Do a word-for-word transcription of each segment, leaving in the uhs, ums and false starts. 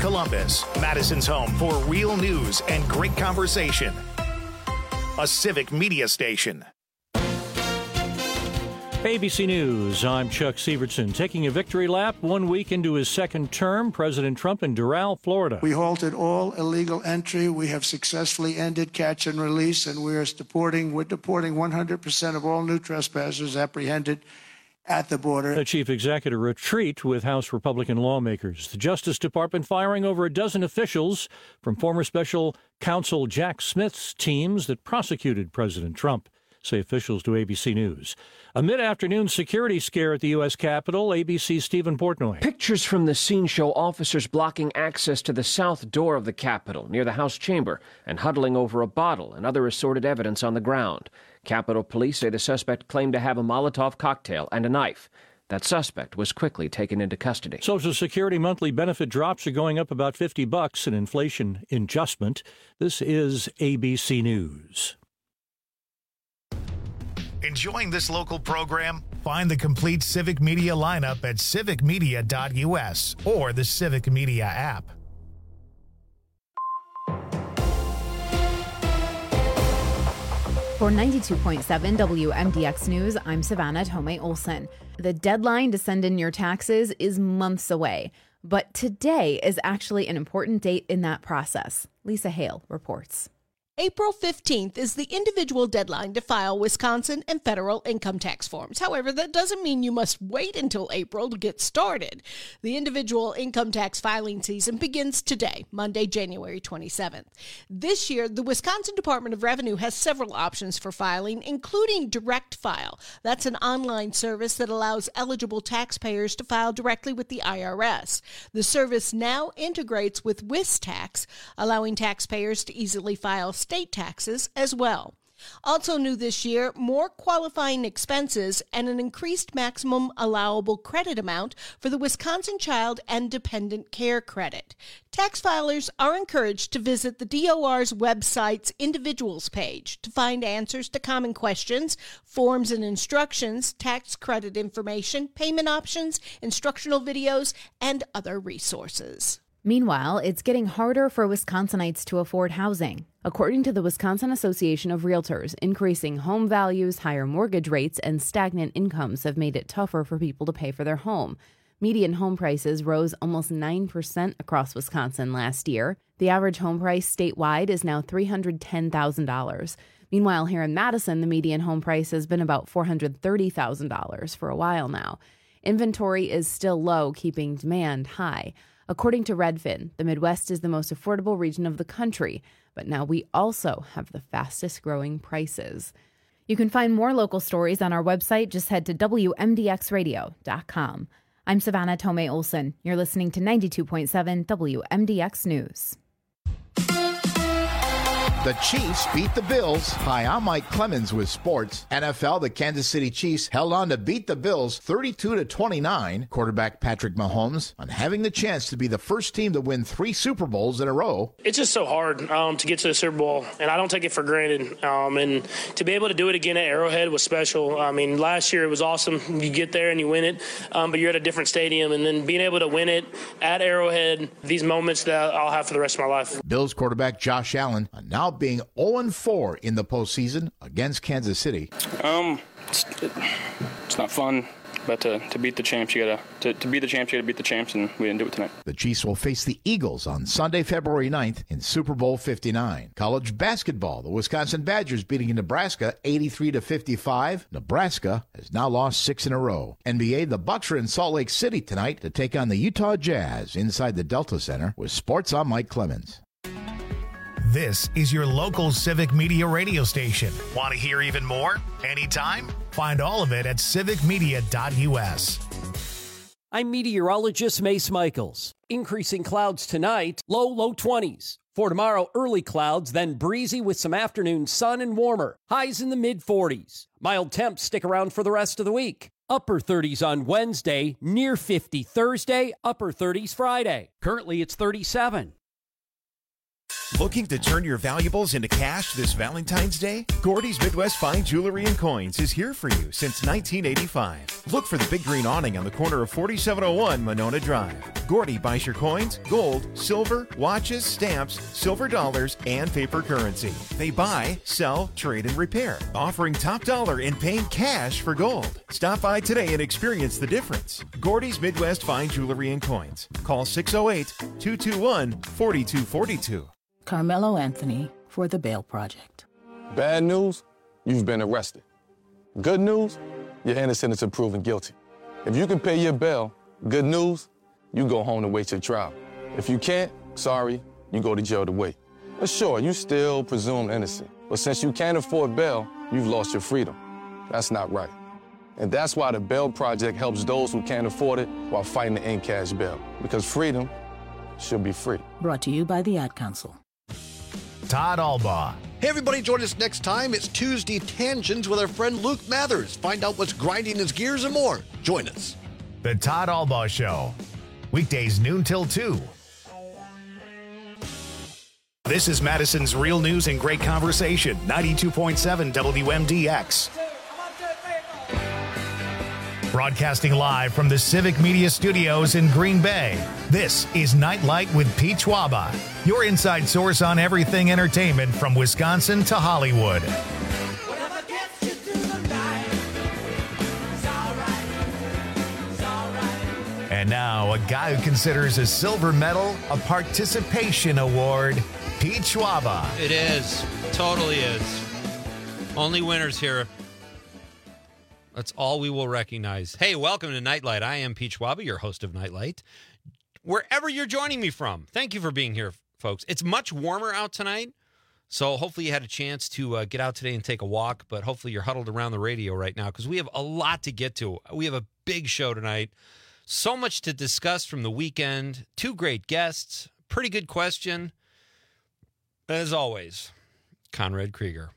Columbus, Madison's home for real news and great conversation. A Civic Media station. A B C News, I'm Chuck Severson. Taking a victory lap one week into his second term, President Trump in Doral, Florida. We halted all illegal entry. We have successfully ended catch and release, and we are deporting, we're deporting one hundred percent of all new trespassers apprehended at the border. A chief executive retreat with House Republican lawmakers. The Justice Department firing over a dozen officials from former special counsel Jack Smith's teams that prosecuted President Trump, say officials to A B C News. A mid-afternoon security scare at the U S Capitol. A B C's Stephen Portnoy. Pictures from the scene show officers blocking access to the south door of the Capitol near the House chamber and huddling over a bottle and other assorted evidence on the ground. Capitol Police say the suspect claimed to have a Molotov cocktail and a knife. That suspect was quickly taken into custody. Social Security monthly benefit drops are going up about fifty bucks, an inflation adjustment. This is A B C News. Enjoying this local program? Find the complete Civic Media lineup at civic media dot u s or the Civic Media app. For ninety-two point seven W M D X News, I'm Savannah Tomei Olson. The deadline to send in your taxes is months away, but today is actually an important date in that process. Lisa Hale reports. April fifteenth is the individual deadline to file Wisconsin and federal income tax forms. However, that doesn't mean you must wait until April to get started. The individual income tax filing season begins today, Monday, January twenty-seventh. This year, the Wisconsin Department of Revenue has several options for filing, including Direct File. That's an online service that allows eligible taxpayers to file directly with the I R S. The service now integrates with WisTax, allowing taxpayers to easily file state taxes as well. Also new this year, more qualifying expenses and an increased maximum allowable credit amount for the Wisconsin Child and Dependent Care Credit. Tax filers are encouraged to visit the D O R's website's individuals page to find answers to common questions, forms and instructions, tax credit information, payment options, instructional videos, and other resources. Meanwhile, it's getting harder for Wisconsinites to afford housing. According to the Wisconsin Association of Realtors, increasing home values, higher mortgage rates, and stagnant incomes have made it tougher for people to pay for their home. Median home prices rose almost nine percent across Wisconsin last year. The average home price statewide is now three hundred ten thousand dollars. Meanwhile, here in Madison, the median home price has been about four hundred thirty thousand dollars for a while now. Inventory is still low, keeping demand high. According to Redfin, the Midwest is the most affordable region of the country, but now we also have the fastest growing prices. You can find more local stories on our website. Just head to W M D X radio dot com. I'm Savannah Tomei Olson. You're listening to ninety-two point seven W M D X News. The Chiefs beat the Bills. Hi, I'm Mike Clemens with sports. N F L, the Kansas City Chiefs held on to beat the Bills thirty-two to twenty-nine. Quarterback Patrick Mahomes on having the chance to be the first team to win three Super Bowls in a row. It's just so hard um, to get to the Super Bowl, and I don't take it for granted. Um, and to be able to do it again at Arrowhead was special. I mean, last year it was awesome. You get there and you win it, um, but you're at a different stadium. And then being able to win it at Arrowhead, these moments that I'll have for the rest of my life. Bills quarterback Josh Allen now being oh and four in the postseason against Kansas City. Um, it's, it, it's not fun, but to, to beat the champs, you gotta to, to beat the champs, you gotta beat the champs, and we didn't do it tonight. The Chiefs will face the Eagles on Sunday, February ninth in Super Bowl fifty-nine. College basketball, the Wisconsin Badgers beating Nebraska eighty-three to fifty-five. Nebraska has now lost six in a row. N B A, the Bucks are in Salt Lake City tonight to take on the Utah Jazz inside the Delta Center. With sports, I'm Mike Clemens. This is your local Civic Media radio station. Want to hear even more? Anytime? Find all of it at civic media dot u s. I'm meteorologist Mace Michaels. Increasing clouds tonight, low, low twenties. For tomorrow, early clouds, then breezy with some afternoon sun and warmer. Highs in the mid forties. Mild temps stick around for the rest of the week. Upper thirties on Wednesday, near fifty Thursday, upper thirties Friday. Currently, it's thirty-seven. Looking to turn your valuables into cash this Valentine's Day? Gordy's Midwest Fine Jewelry and Coins is here for you since nineteen eighty-five. Look for the big green awning on the corner of forty-seven oh one Monona Drive. Gordy buys your coins, gold, silver, watches, stamps, silver dollars, and paper currency. They buy, sell, trade, and repair, offering top dollar and paying cash for gold. Stop by today and experience the difference. Gordy's Midwest Fine Jewelry and Coins. Call six oh eight, two two one, four two four two. Carmelo Anthony for the Bail Project. Bad news, you've been arrested. Good news, you're innocent until proven guilty. If you can pay your bail, good news, you go home to wait your trial. If you can't, sorry, you go to jail to wait. But sure, you still presumed innocent. But since you can't afford bail, you've lost your freedom. That's not right. And that's why the Bail Project helps those who can't afford it while fighting to end cash bail. Because freedom should be free. Brought to you by the Ad Council. Todd Albaugh. Hey, everybody, join us next time. It's Tuesday Tangents with our friend Luke Mathers. Find out what's grinding his gears and more. Join us. The Todd Albaugh Show. Weekdays noon till two. This is Madison's Real News and Great Conversation, ninety-two point seven W M D X. Broadcasting live from the Civic Media Studios in Green Bay, this is Nightlight with Pete Schwaba, your inside source on everything entertainment from Wisconsin to Hollywood. And now, a guy who considers a silver medal a participation award, Pete Schwaba. It is. Totally is. Only winners here. That's all we will recognize. Hey, welcome to Nightlight. I am Pete Schwaba, your host of Nightlight. Wherever you're joining me from, thank you for being here, folks. It's much warmer out tonight, so hopefully you had a chance to uh, get out today and take a walk, but hopefully you're huddled around the radio right now because we have a lot to get to. We have a big show tonight. So much to discuss from the weekend. Two great guests. Pretty good question. As always, Conrad Krieger,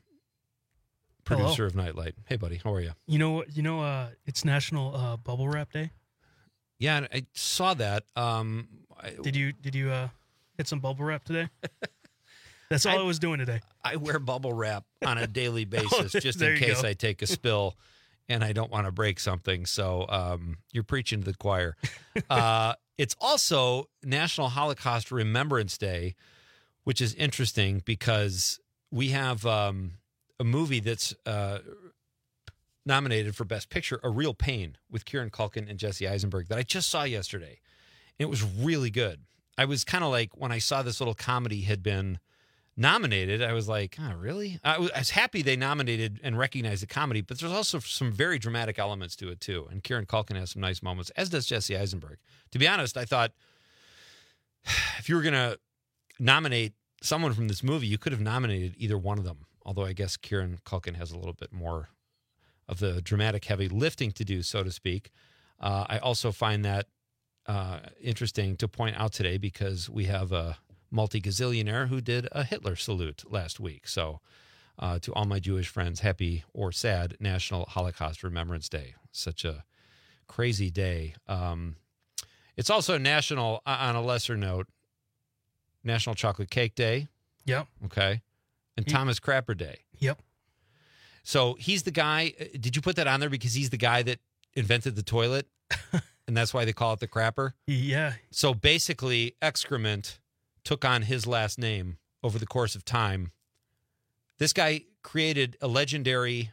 producer Hello. of Nightlight. Hey, buddy. How are you? You know what? You know, uh, it's National uh, Bubble Wrap Day. Yeah, I saw that. Um, I, did you did you uh, hit some bubble wrap today? That's all I, I was doing today. I wear bubble wrap on a daily basis oh, just in case go. I take a spill and I don't want to break something. So um, you're preaching to the choir. Uh, it's also National Holocaust Remembrance Day, which is interesting because we have um, a movie that's uh, nominated for Best Picture, A Real Pain, with Kieran Culkin and Jesse Eisenberg, that I just saw yesterday. And it was really good. I was kind of like, when I saw this little comedy had been nominated, I was like, oh, really? I was, I was happy they nominated and recognized the comedy, but there's also some very dramatic elements to it, too. And Kieran Culkin has some nice moments, as does Jesse Eisenberg. To be honest, I thought if you were going to nominate someone from this movie, you could have nominated either one of them. Although I guess Kieran Culkin has a little bit more of the dramatic heavy lifting to do, so to speak. Uh, I also find that uh, interesting to point out today because we have a multi-gazillionaire who did a Hitler salute last week. So uh, to all my Jewish friends, happy or sad National Holocaust Remembrance Day. Such a crazy day. Um, it's also National, on a lesser note, National Chocolate Cake Day. Yep. Okay. And Thomas Crapper Day. Yep. So he's the guy. Did you put that on there because he's the guy that invented the toilet? And that's why they call it the crapper? Yeah. So basically, excrement took on his last name over the course of time. This guy created a legendary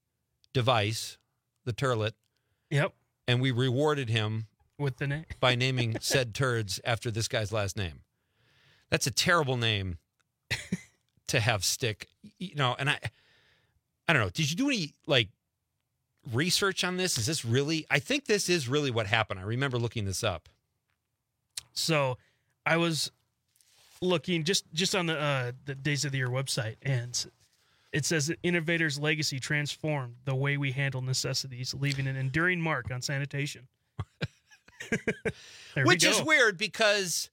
device, the turlet. Yep. And we rewarded him with the name by naming said turds after this guy's last name. That's a terrible name to have stick, you know, and I, I don't know. Did you do any like research on this? Is this really, I think this is really what happened. I remember looking this up. So I was looking just, just on the, uh, the Days of the Year website, and it says that innovators' legacy transformed the way we handle necessities, leaving an enduring mark on sanitation. Which is weird because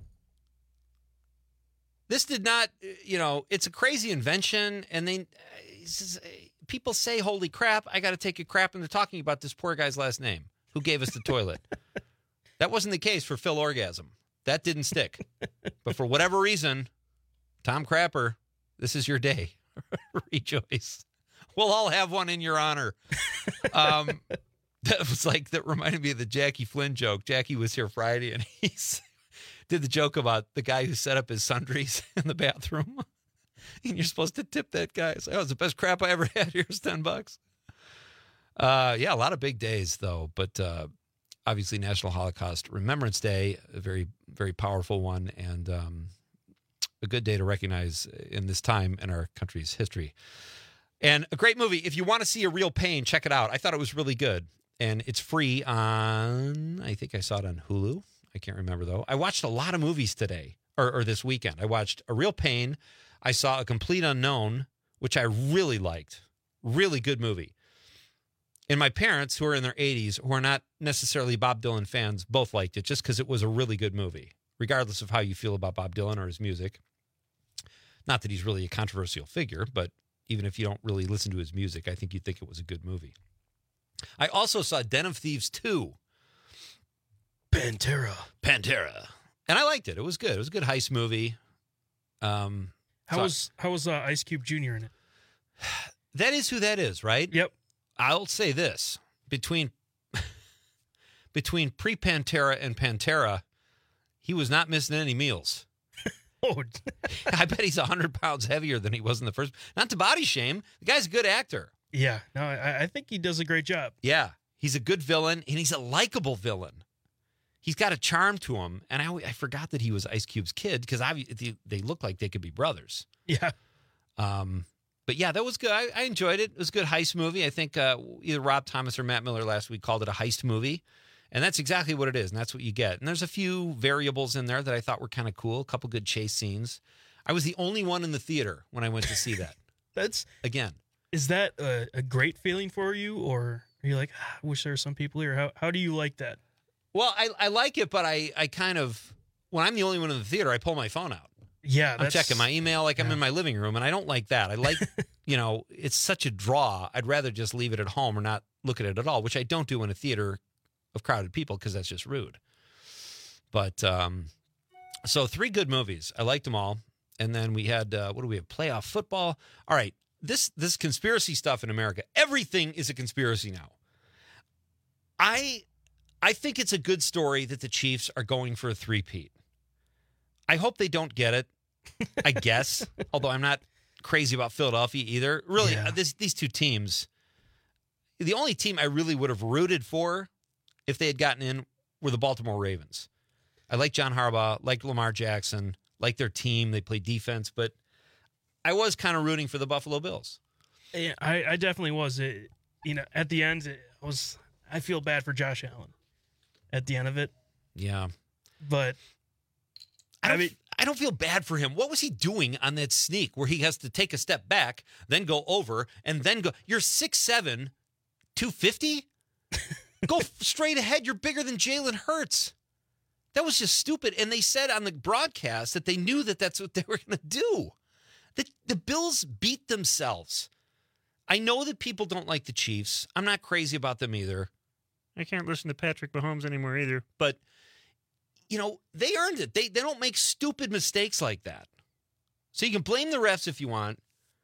this did not, you know, it's a crazy invention, and they, people say, holy crap, I got to take a crap, and they're talking about this poor guy's last name who gave us the toilet. That wasn't the case for Phil Orgasm. That didn't stick. But for whatever reason, Tom Crapper, this is your day. Rejoice. We'll all have one in your honor. Um, that was like, that reminded me of the Jackie Flynn joke. Jackie was here Friday, and he did the joke about the guy who set up his sundries in the bathroom. And you're supposed to tip that guy. So, oh, it's the best crap I ever had. Here's ten bucks. Uh, yeah, a lot of big days, though. But uh, obviously, National Holocaust Remembrance Day, a very, very powerful one, and um, a good day to recognize in this time in our country's history. And a great movie. If you want to see A Real Pain, check it out. I thought it was really good. And it's free on, I think I saw it on Hulu. I can't remember, though. I watched a lot of movies today, or, or this weekend. I watched A Real Pain. I saw A Complete Unknown, which I really liked. Really good movie. And my parents, who are in their eighties, who are not necessarily Bob Dylan fans, both liked it just because it was a really good movie, regardless of how you feel about Bob Dylan or his music. Not that he's really a controversial figure, but even if you don't really listen to his music, I think you'd think it was a good movie. I also saw Den of Thieves two. Pantera. Pantera. And I liked it. It was good. It was a good heist movie. Um, How so was how was uh, Ice Cube Junior in it? That is who that is, right? Yep. I'll say this. Between between pre-Pantera and Pantera, he was not missing any meals. Oh, I bet he's one hundred pounds heavier than he was in the first. Not to body shame. The guy's a good actor. Yeah. No, I, I think he does a great job. Yeah. He's a good villain, and he's a likable villain. He's got a charm to him, and I, I forgot that he was Ice Cube's kid because they, they look like they could be brothers. Yeah. Um, but yeah, that was good. I, I enjoyed it. It was a good heist movie. I think uh, either Rob Thomas or Matt Miller last week called it a heist movie, and that's exactly what it is, and that's what you get. And there's a few variables in there that I thought were kind of cool. A couple good chase scenes. I was the only one in the theater when I went to see that. That's again. Is that a, a great feeling for you, or are you like, ah, I wish there were some people here? How how do you like that? Well, I, I like it, but I, I kind of, when I'm the only one in the theater, I pull my phone out. Yeah, I'm that's, checking my email like I'm yeah. in my living room, and I don't like that. I like, you know, it's such a draw. I'd rather just leave it at home or not look at it at all, which I don't do in a theater of crowded people because that's just rude. But, um, so three good movies. I liked them all. And then we had, uh, what do we have? Playoff football. All right. This, this conspiracy stuff in America, everything is a conspiracy now. I... I think it's a good story that the Chiefs are going for a three-peat. I hope they don't get it, I guess, although I'm not crazy about Philadelphia either. Really, Yeah. this, these two teams, the only team I really would have rooted for if they had gotten in were the Baltimore Ravens. I like John Harbaugh, like Lamar Jackson, like their team. They play defense, but I was kind of rooting for the Buffalo Bills. Yeah, I, I definitely was. It, you know, at the end, it was. I feel bad for Josh Allen at the end of it. Yeah. But I don't, I mean, I don't feel bad for him. What was he doing on that sneak where he has to take a step back, then go over, and then go? You're six seven, two fifty? Go straight ahead. You're bigger than Jalen Hurts. That was just stupid. And they said on the broadcast that they knew that that's what they were going to do. The, the Bills beat themselves. I know that people don't like the Chiefs. I'm not crazy about them either. I can't listen to Patrick Mahomes anymore either. But, you know, they earned it. They they don't make stupid mistakes like that. So you can blame the refs if you want.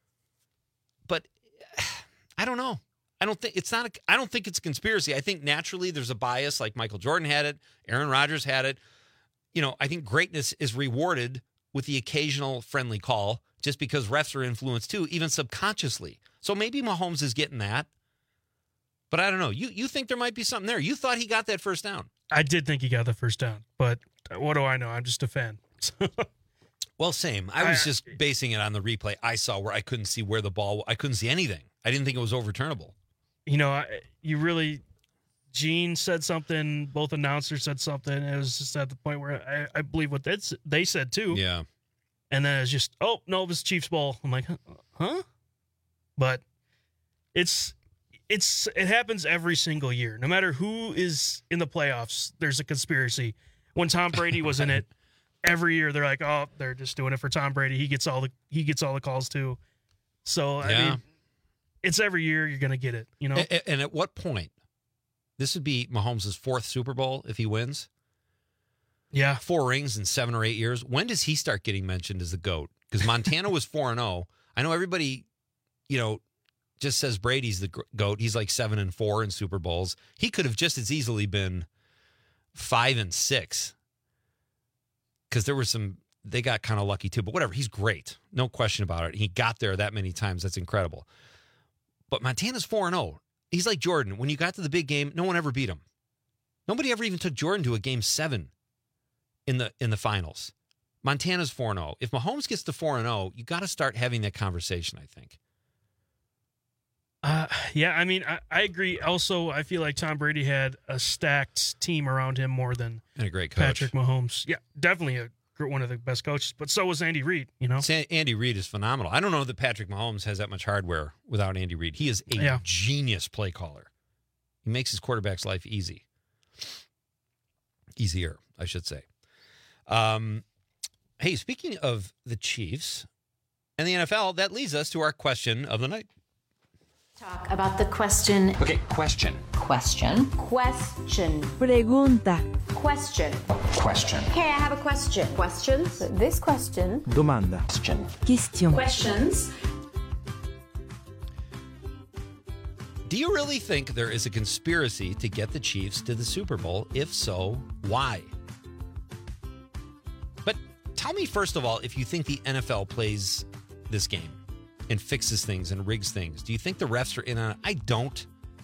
But I don't know. I don't think it's not a, I don't think it's a conspiracy. I think naturally there's a bias, like Michael Jordan had it, Aaron Rodgers had it. You know, I think greatness is rewarded with the occasional friendly call just because refs are influenced too, even subconsciously. So maybe Mahomes is getting that. But I don't know. You you think there might be something there. You thought he got that first down. I did think he got the first down, but what do I know? I'm just a fan. Well, same. I was I- just basing it on the replay I saw where I couldn't see where the ball, I couldn't see anything. I didn't think it was overturnable. You know, I, you really, Gene said something, both announcers said something. It was just at the point where I, I believe what that's, they said too. Yeah. And then it's just, oh, no, it was Chiefs ball. I'm like, huh? But it's, it's, it happens every single year. No matter who is in the playoffs, there's a conspiracy. When Tom Brady was in it, every year they're like, oh, they're just doing it for Tom Brady. He gets all the, he gets all the calls too. So, I Yeah. mean, it's every year you're going to get it, you know? And, and at what point? This would be Mahomes' fourth Super Bowl if he wins. Yeah. Four rings in seven or eight years. When does he start getting mentioned as the GOAT? because Montana was four and oh. I know everybody, you know, just says Brady's the GOAT. He's like seven and four in Super Bowls. He could have just as easily been five and six because there were some, they got kind of lucky too, but whatever. He's great. No question about it. He got there that many times. That's incredible. But Montana's four and oh. He's like Jordan. When you got to the big game, no one ever beat him. Nobody ever even took Jordan to a game seven in the in the finals. Montana's four and oh. If Mahomes gets to four and oh, you got to start having that conversation, I think. Uh, yeah, I mean, I, I agree. Also, I feel like Tom Brady had a stacked team around him more than and a great coach. Patrick Mahomes. Yeah, definitely a one of the best coaches, but so was Andy Reid, you know? Andy Reid is phenomenal. I don't know that Patrick Mahomes has that much hardware without Andy Reid. He is a yeah. genius play caller. He makes his quarterback's life easy. Easier, I should say. Um, hey, speaking of the Chiefs and the N F L, that leads us to our question of the night. Talk about the question. Okay, question. Question. Question. Pregunta. Question. Question. Okay, I have a question. Questions? This question. Domanda. Question. Question. Questions. Do you really think there is a conspiracy to get the Chiefs to the Super Bowl? If so, why? But tell me, first of all, if you think the N F L plays this game and fixes things and rigs things. Do you think the refs are in on it? I don't.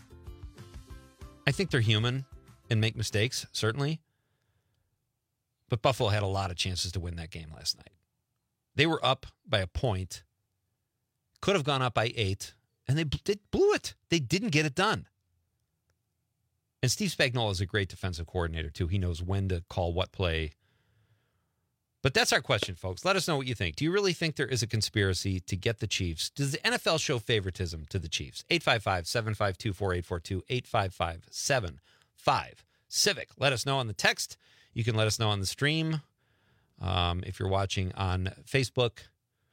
I think they're human and make mistakes, certainly. But Buffalo had a lot of chances to win that game last night. They were up by a point, could have gone up by eight, and they, they blew it. They didn't get it done. And Steve Spagnuolo is a great defensive coordinator, too. He knows when to call what play. But that's our question, folks. Let us know what you think. Do you really think there is a conspiracy to get the Chiefs? Does the N F L show favoritism to the Chiefs? eight five five, seven five two, four eight four two, eight five five, seven five, Civic. Let us know on the text. You can let us know on the stream. Um, if you're watching on Facebook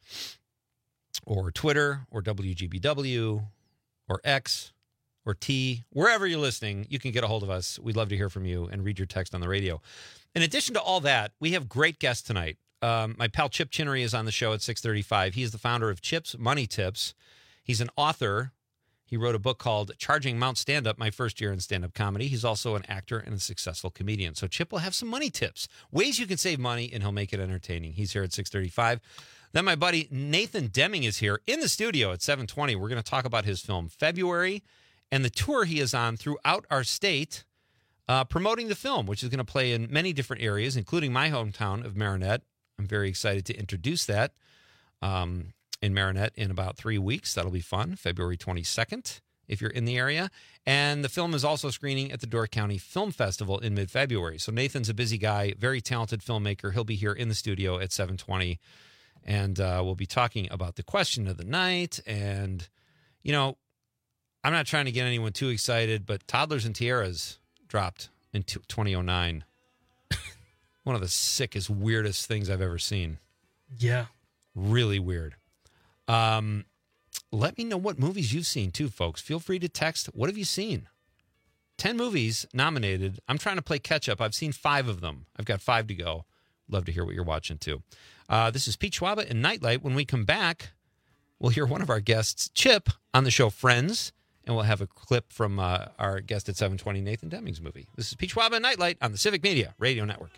or Twitter or W G B W or X or T, wherever you're listening, you can get a hold of us. We'd love to hear from you and read your text on the radio. In addition to all that, we have great guests tonight. Um, my pal Chip Chinnery is on the show at six thirty-five. He is the founder of Chip's Money Tips. He's an author. He wrote a book called Charging Mount Stand-Up, My First Year in Stand-Up Comedy. He's also an actor and a successful comedian. So Chip will have some money tips, ways you can save money, and he'll make it entertaining. He's here at six thirty-five. Then my buddy Nathan Deming is here in the studio at seven twenty. We're going to talk about his film February and the tour he is on throughout our state, Uh, promoting the film, which is going to play in many different areas, including my hometown of Marinette. I'm very excited to introduce that um, in Marinette in about three weeks. That'll be fun, February twenty-second, if you're in the area. And the film is also screening at the Door County Film Festival in mid-February. So Nathan's a busy guy, very talented filmmaker. He'll be here in the studio at seven twenty, and uh, we'll be talking about the question of the night. And, you know, I'm not trying to get anyone too excited, but Toddlers and Tiaras dropped in twenty oh nine. One of the sickest, weirdest things I've ever seen. Yeah. Really weird. Um, let me know what movies you've seen, too, folks. Feel free to text. What have you seen? Ten movies nominated. I'm trying to play catch-up. I've seen five of them. I've got five to go. Love to hear what you're watching, too. Uh, this is Pete Schwaba and Nightlight. When we come back, we'll hear one of our guests, Chip, on the show Friends. And we'll have a clip from uh, our guest at seven twenty, Nathan Deming's movie. This is Pete Schwaba and Nightlight on the Civic Media Radio Network.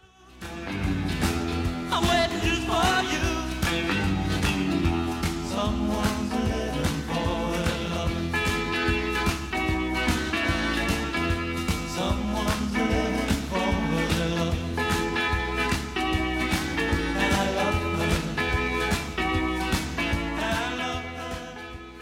I'm waiting for you. Someone's living for love. Someone's living for love. And I love her. I love her.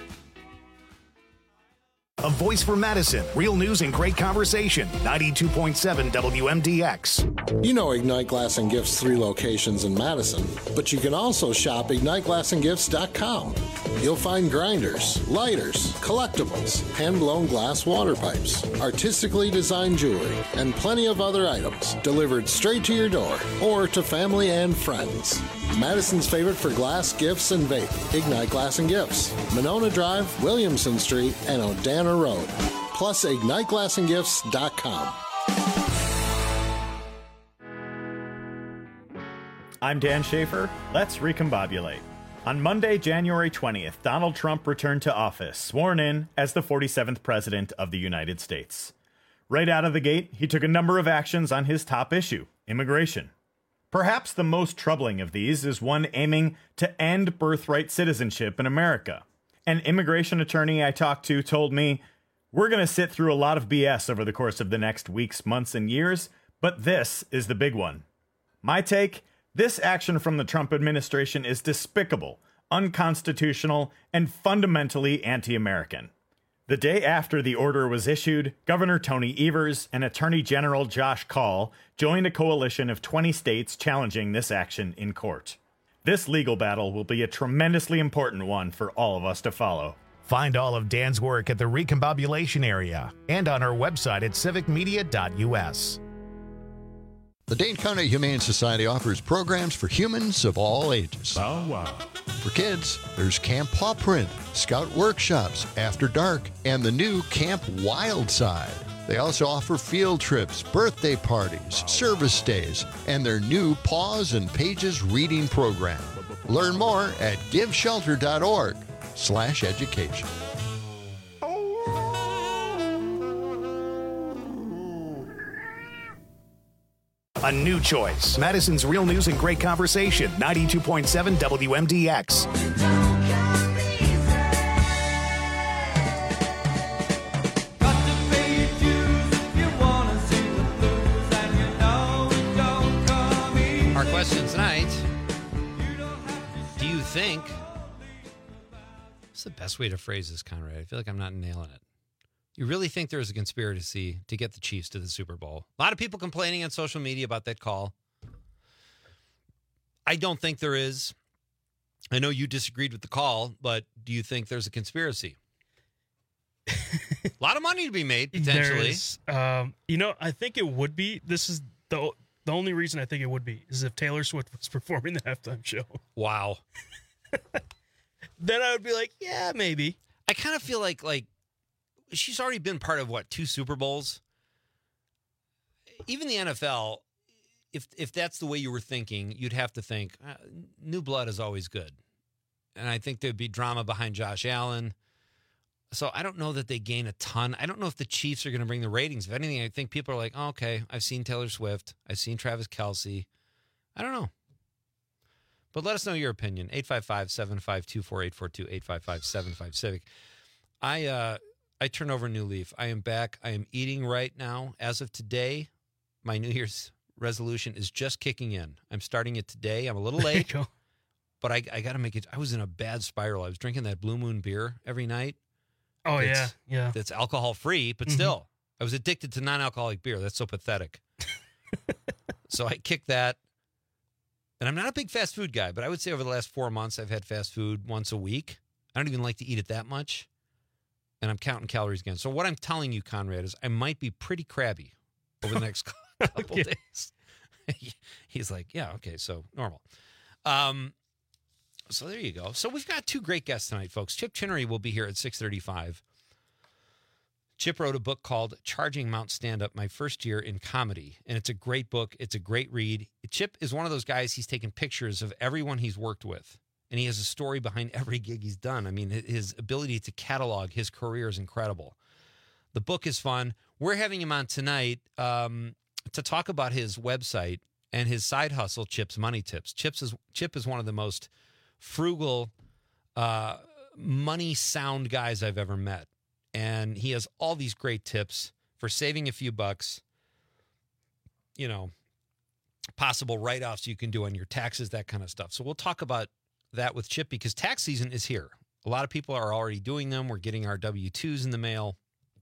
A voice for Madison. Real news and great conversation. ninety-two point seven W M D X. You know Ignite Glass and Gifts' three locations in Madison, but you can also shop ignite glass and gifts dot com. You'll find grinders, lighters, collectibles, hand-blown glass water pipes, artistically designed jewelry, and plenty of other items delivered straight to your door or to family and friends. Madison's favorite for glass, gifts, and vape. Ignite Glass and Gifts. Monona Drive, Williamson Street, and Odana Road. Plus ignite glass and gifts dot com. I'm Dan Schaefer. Let's recombobulate. On Monday, January twentieth, Donald Trump returned to office, sworn in as the forty-seventh President of the United States. Right out of the gate, he took a number of actions on his top issue, immigration. Perhaps the most troubling of these is one aiming to end birthright citizenship in America. An immigration attorney I talked to told me, "We're going to sit through a lot of B S over the course of the next weeks, months, and years, but this is the big one." My take? This action from the Trump administration is despicable, unconstitutional, and fundamentally anti-American. The day after the order was issued, Governor Tony Evers and Attorney General Josh Kaul joined a coalition of twenty states challenging this action in court. This legal battle will be a tremendously important one for all of us to follow. Find all of Dan's work at the Recombobulation area and on our website at civic media dot u s. The Dane County Humane Society offers programs for humans of all ages. Oh, wow. For kids, there's Camp Paw Print, Scout Workshops, After Dark, and the new Camp Wild Side. They also offer field trips, birthday parties, service days, and their new Paws and Pages reading program. Learn more at giveshelter.org slash education. A new choice. Madison's Real News and Great Conversation. ninety-two point seven W M D X. Our question tonight, do you think, what's the best way to phrase this, Conrad? I feel like I'm not nailing it. You really think there is a conspiracy to get the Chiefs to the Super Bowl? A lot of people complaining on social media about that call. I don't think there is. I know you disagreed with the call, but do you think there's a conspiracy? A lot of money to be made, potentially. There's, um, you know, I think it would be. This is the the only reason I think it would be is if Taylor Swift was performing the halftime show. Wow. Then I would be like, yeah, maybe. I kind of feel like like. She's already been part of, what, two Super Bowls? Even the N F L, if if that's the way you were thinking, you'd have to think, uh, new blood is always good. And I think there'd be drama behind Josh Allen. So I don't know that they gain a ton. I don't know if the Chiefs are going to bring the ratings. If anything, I think people are like, oh, okay, I've seen Taylor Swift. I've seen Travis Kelce. I don't know. But let us know your opinion. eight five five, seven five two, four eight four two, eight five five, seven five Civic. I, uh... I turn over a new leaf. I am back. I am eating right now. As of today, my New Year's resolution is just kicking in. I'm starting it today. I'm a little late, but I, I got to make it. I was in a bad spiral. I was drinking that Blue Moon beer every night. Oh, that's, yeah. Yeah. That's alcohol-free, but mm-hmm. still, I was addicted to non-alcoholic beer. That's so pathetic. So I kicked that. And I'm not a big fast food guy, but I would say over the last four months, I've had fast food once a week. I don't even like to eat it that much. And I'm counting calories again. So what I'm telling you, Conrad, is I might be pretty crabby over the next couple okay. days. He's like, yeah, okay, so normal. Um, so there you go. So we've got two great guests tonight, folks. Chip Chinnery will be here at six thirty-five. Chip wrote a book called Charging Mount Stand-Up, My First Year in Comedy. And it's a great book. It's a great read. Chip is one of those guys, he's taken pictures of everyone he's worked with. And he has a story behind every gig he's done. I mean, his ability to catalog his career is incredible. The book is fun. We're having him on tonight um, to talk about his website and his side hustle, Chip's Money Tips. Chip's is, Chip is one of the most frugal, uh, money-sound guys I've ever met. And he has all these great tips for saving a few bucks, you know, possible write-offs you can do on your taxes, that kind of stuff. So we'll talk about that with Chip because tax season is here. A lot of people are already doing them. We're getting our W two's in the mail.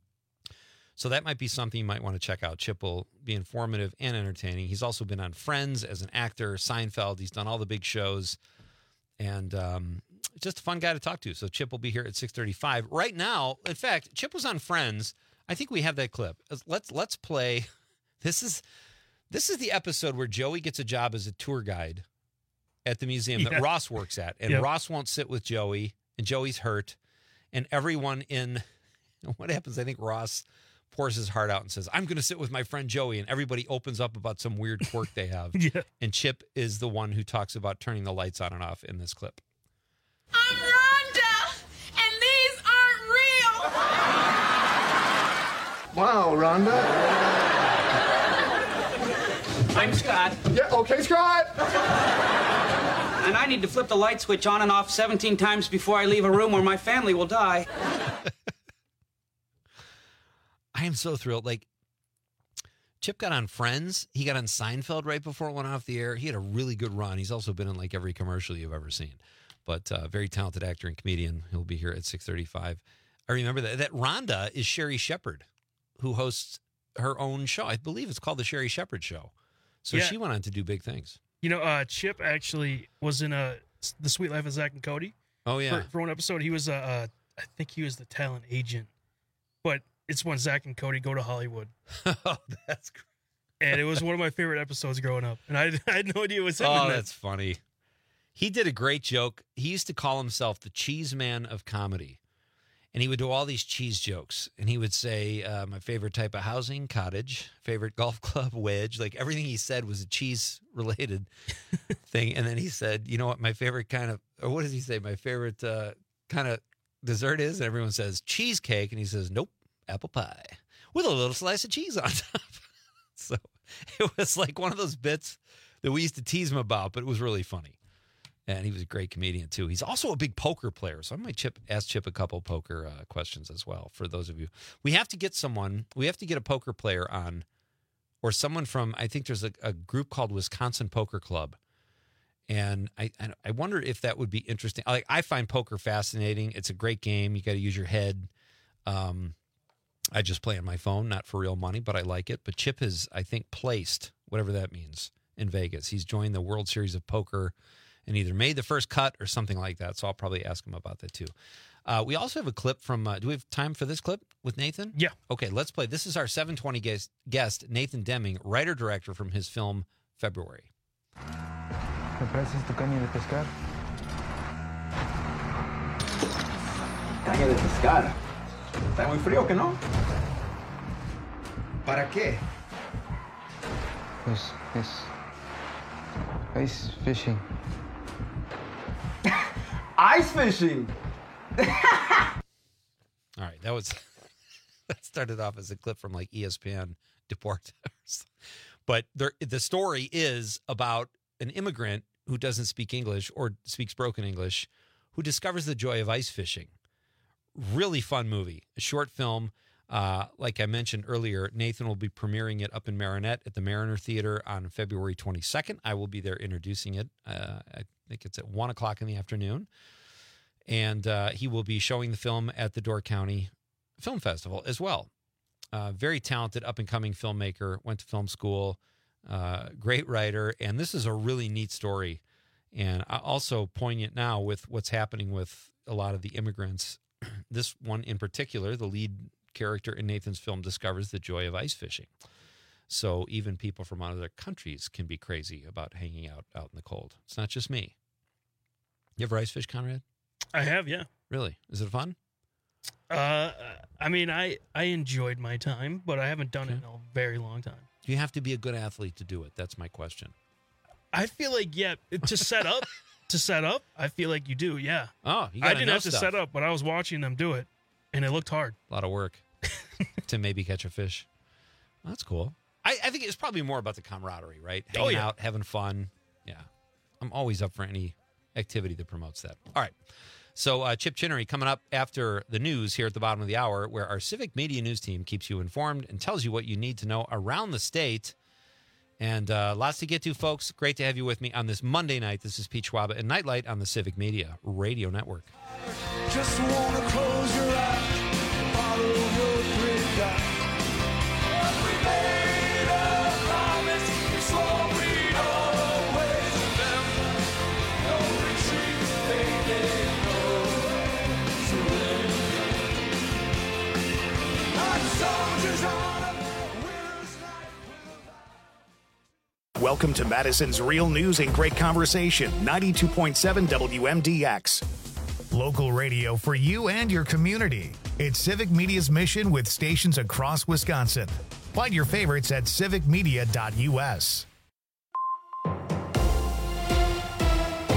So that might be something you might want to check out. Chip will be informative and entertaining. He's also been on Friends as an actor, Seinfeld. He's done all the big shows. And um, just a fun guy to talk to. So Chip will be here at six thirty-five. Right now, in fact, Chip was on Friends. I think we have that clip. Let's let's play. This is this is the episode where Joey gets a job as a tour guide at the museum yeah. that Ross works at. And yep. Ross won't sit with Joey, and Joey's hurt. And everyone in, what happens? I think Ross pours his heart out and says, I'm going to sit with my friend Joey. And everybody opens up about some weird quirk they have. yeah. And Chip is the one who talks about turning the lights on and off in this clip. I'm Rhonda, and these aren't real. Wow, Rhonda. I'm Scott. Yeah, okay, Scott. And I need to flip the light switch on and off seventeen times before I leave a room or my family will die. I am so thrilled. Like, Chip got on Friends. He got on Seinfeld right before it went off the air. He had a really good run. He's also been in like every commercial you've ever seen. But uh, very talented actor and comedian. He'll be here at six thirty-five. I remember that. That Rhonda is Sherry Shepherd, who hosts her own show. I believe it's called The Sherry Shepherd Show. So Yeah. she went on to do big things. You know, uh, Chip actually was in a The Sweet Life of Zach and Cody. Oh, yeah. For, for one episode, he was, uh, uh, I think he was the talent agent. But it's when Zach and Cody go to Hollywood. Oh, that's great. And it was one of my favorite episodes growing up. And I, I had no idea it was him. Oh, in that. that's funny. He did a great joke. He used to call himself the cheese man of comedy. And he would do all these cheese jokes. And he would say, uh, my favorite type of housing, cottage. Favorite golf club, wedge. Like everything he said was a cheese-related thing. And then he said, you know what my favorite kind of, or what does he say? My favorite uh, kind of dessert is? And everyone says, cheesecake. And he says, nope, apple pie. With a little slice of cheese on top. So it was like one of those bits that we used to tease him about, but it was really funny. And he was a great comedian, too. He's also a big poker player. So I might Chip, ask Chip a couple poker uh, questions as well for those of you. We have to get someone, we have to get a poker player on, or someone from, I think there's a, a group called Wisconsin Poker Club. And I, I wonder if that would be interesting. Like, I find poker fascinating. It's a great game. You got to use your head. Um, I just play on my phone, not for real money, but I like it. But Chip has, I think, placed, whatever that means, in Vegas. He's joined the World Series of Poker and either made the first cut or something like that. So I'll probably ask him about that too. Uh, we also have a clip from, uh, do we have time for this clip with Nathan? Yeah. Okay, let's play. This is our seven twenty guest, guest Nathan Deming, writer-director from his film February. ¿Me prestas tu caña de pescar? Caña de pescar. Está muy frío, ¿que no? ¿Para qué? Pues es ice fishing. Ice fishing. All right, that was that started off as a clip from like E S P N Deportes. But there, the story is about an immigrant who doesn't speak English or speaks broken English who discovers the joy of ice fishing. Really fun movie, a short film. Uh, like I mentioned earlier, Nathan will be premiering it up in Marinette at the Mariner Theater on February twenty-second. I will be there introducing it. Uh, I think it's at one o'clock in the afternoon. And uh, he will be showing the film at the Door County Film Festival as well. Uh, very talented, up-and-coming filmmaker, went to film school, uh, great writer, and this is a really neat story. And also poignant now with what's happening with a lot of the immigrants. This one in particular, the lead character in Nathan's film discovers the joy of ice fishing. So even people from other countries can be crazy about hanging out out in the cold. It's not just me. You ever ice fish, Conrad? I have, yeah. Really? Is it fun? Uh, I mean, I, I enjoyed my time, but I haven't done it in a very long time. You have to be a good athlete to do it. That's my question. I feel like, yeah, to set up, to set up, I feel like you do, yeah. Oh, you got I to didn't know have to stuff. set up, but I was watching them do it, and it looked hard. A lot of work to maybe catch a fish. Well, that's cool. I, I think it's probably more about the camaraderie, right? Hanging Oh, yeah. out, having fun. Yeah. I'm always up for any activity that promotes that. All right. So uh, Chip Chinnery coming up after the news here at the bottom of the hour, where our Civic Media News team keeps you informed and tells you what you need to know around the state. And uh, lots to get to, folks. Great to have you with me on this Monday night. This is Pete Schwab and Nightlight on the Civic Media Radio Network. Just wanna close your eyes, follow your three dots. We made a promise, we swore we'd always remember. No retreat, baby, no surrender. Like soldiers on a winter's night. Welcome to Madison's Real News and Great Conversation, ninety-two point seven W M D X. Local radio for you and your community. It's Civic Media's mission with stations across Wisconsin. Find your favorites at civic media dot U S. For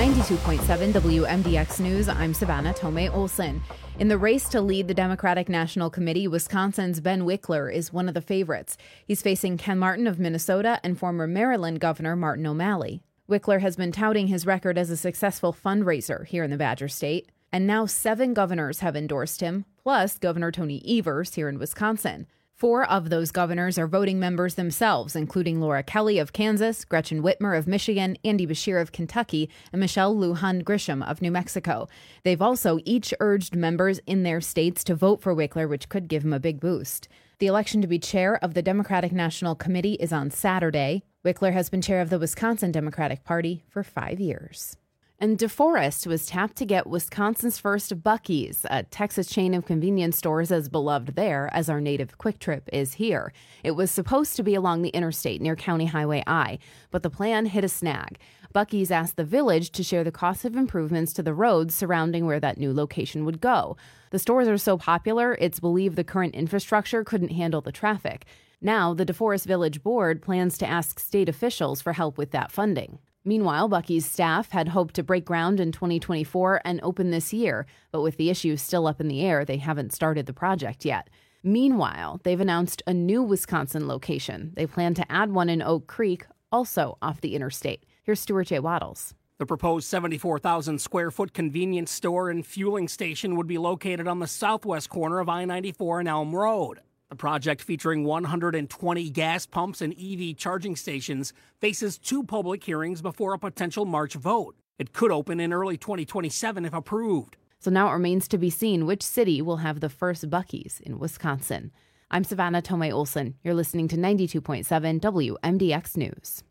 ninety-two point seven W M D X News, I'm Savannah Tomei Olson. In the race to lead the Democratic National Committee, Wisconsin's Ben Wickler is one of the favorites. He's facing Ken Martin of Minnesota and former Maryland Governor Martin O'Malley. Wickler has been touting his record as a successful fundraiser here in the Badger State, and now seven governors have endorsed him, plus Governor Tony Evers here in Wisconsin. Four of those governors are voting members themselves, including Laura Kelly of Kansas, Gretchen Whitmer of Michigan, Andy Beshear of Kentucky, and Michelle Lujan Grisham of New Mexico. They've also each urged members in their states to vote for Wickler, which could give him a big boost. The election to be chair of the Democratic National Committee is on Saturday. Wickler has been chair of the Wisconsin Democratic Party for five years. And DeForest was tapped to get Wisconsin's first Buc-ee's, a Texas chain of convenience stores as beloved there as our native Quick Trip is here. It was supposed to be along the interstate near County Highway I, but the plan hit a snag. Buc-ee's asked the village to share the cost of improvements to the roads surrounding where that new location would go. The stores are so popular, it's believed the current infrastructure couldn't handle the traffic. Now, the DeForest Village Board plans to ask state officials for help with that funding. Meanwhile, Buc-ee's staff had hoped to break ground in twenty twenty-four and open this year, but with the issue still up in the air, they haven't started the project yet. Meanwhile, they've announced a new Wisconsin location. They plan to add one in Oak Creek, also off the interstate. Here's Stuart J. Waddles. The proposed seventy-four thousand square foot convenience store and fueling station would be located on the southwest corner of I ninety-four and Elm Road. The project, featuring one hundred twenty gas pumps and E V charging stations, faces two public hearings before a potential March vote. It could open in early twenty twenty-seven if approved. So now it remains to be seen which city will have the first Buc-ee's in Wisconsin. I'm Savannah Tomei Olson. You're listening to ninety-two point seven W M D X News.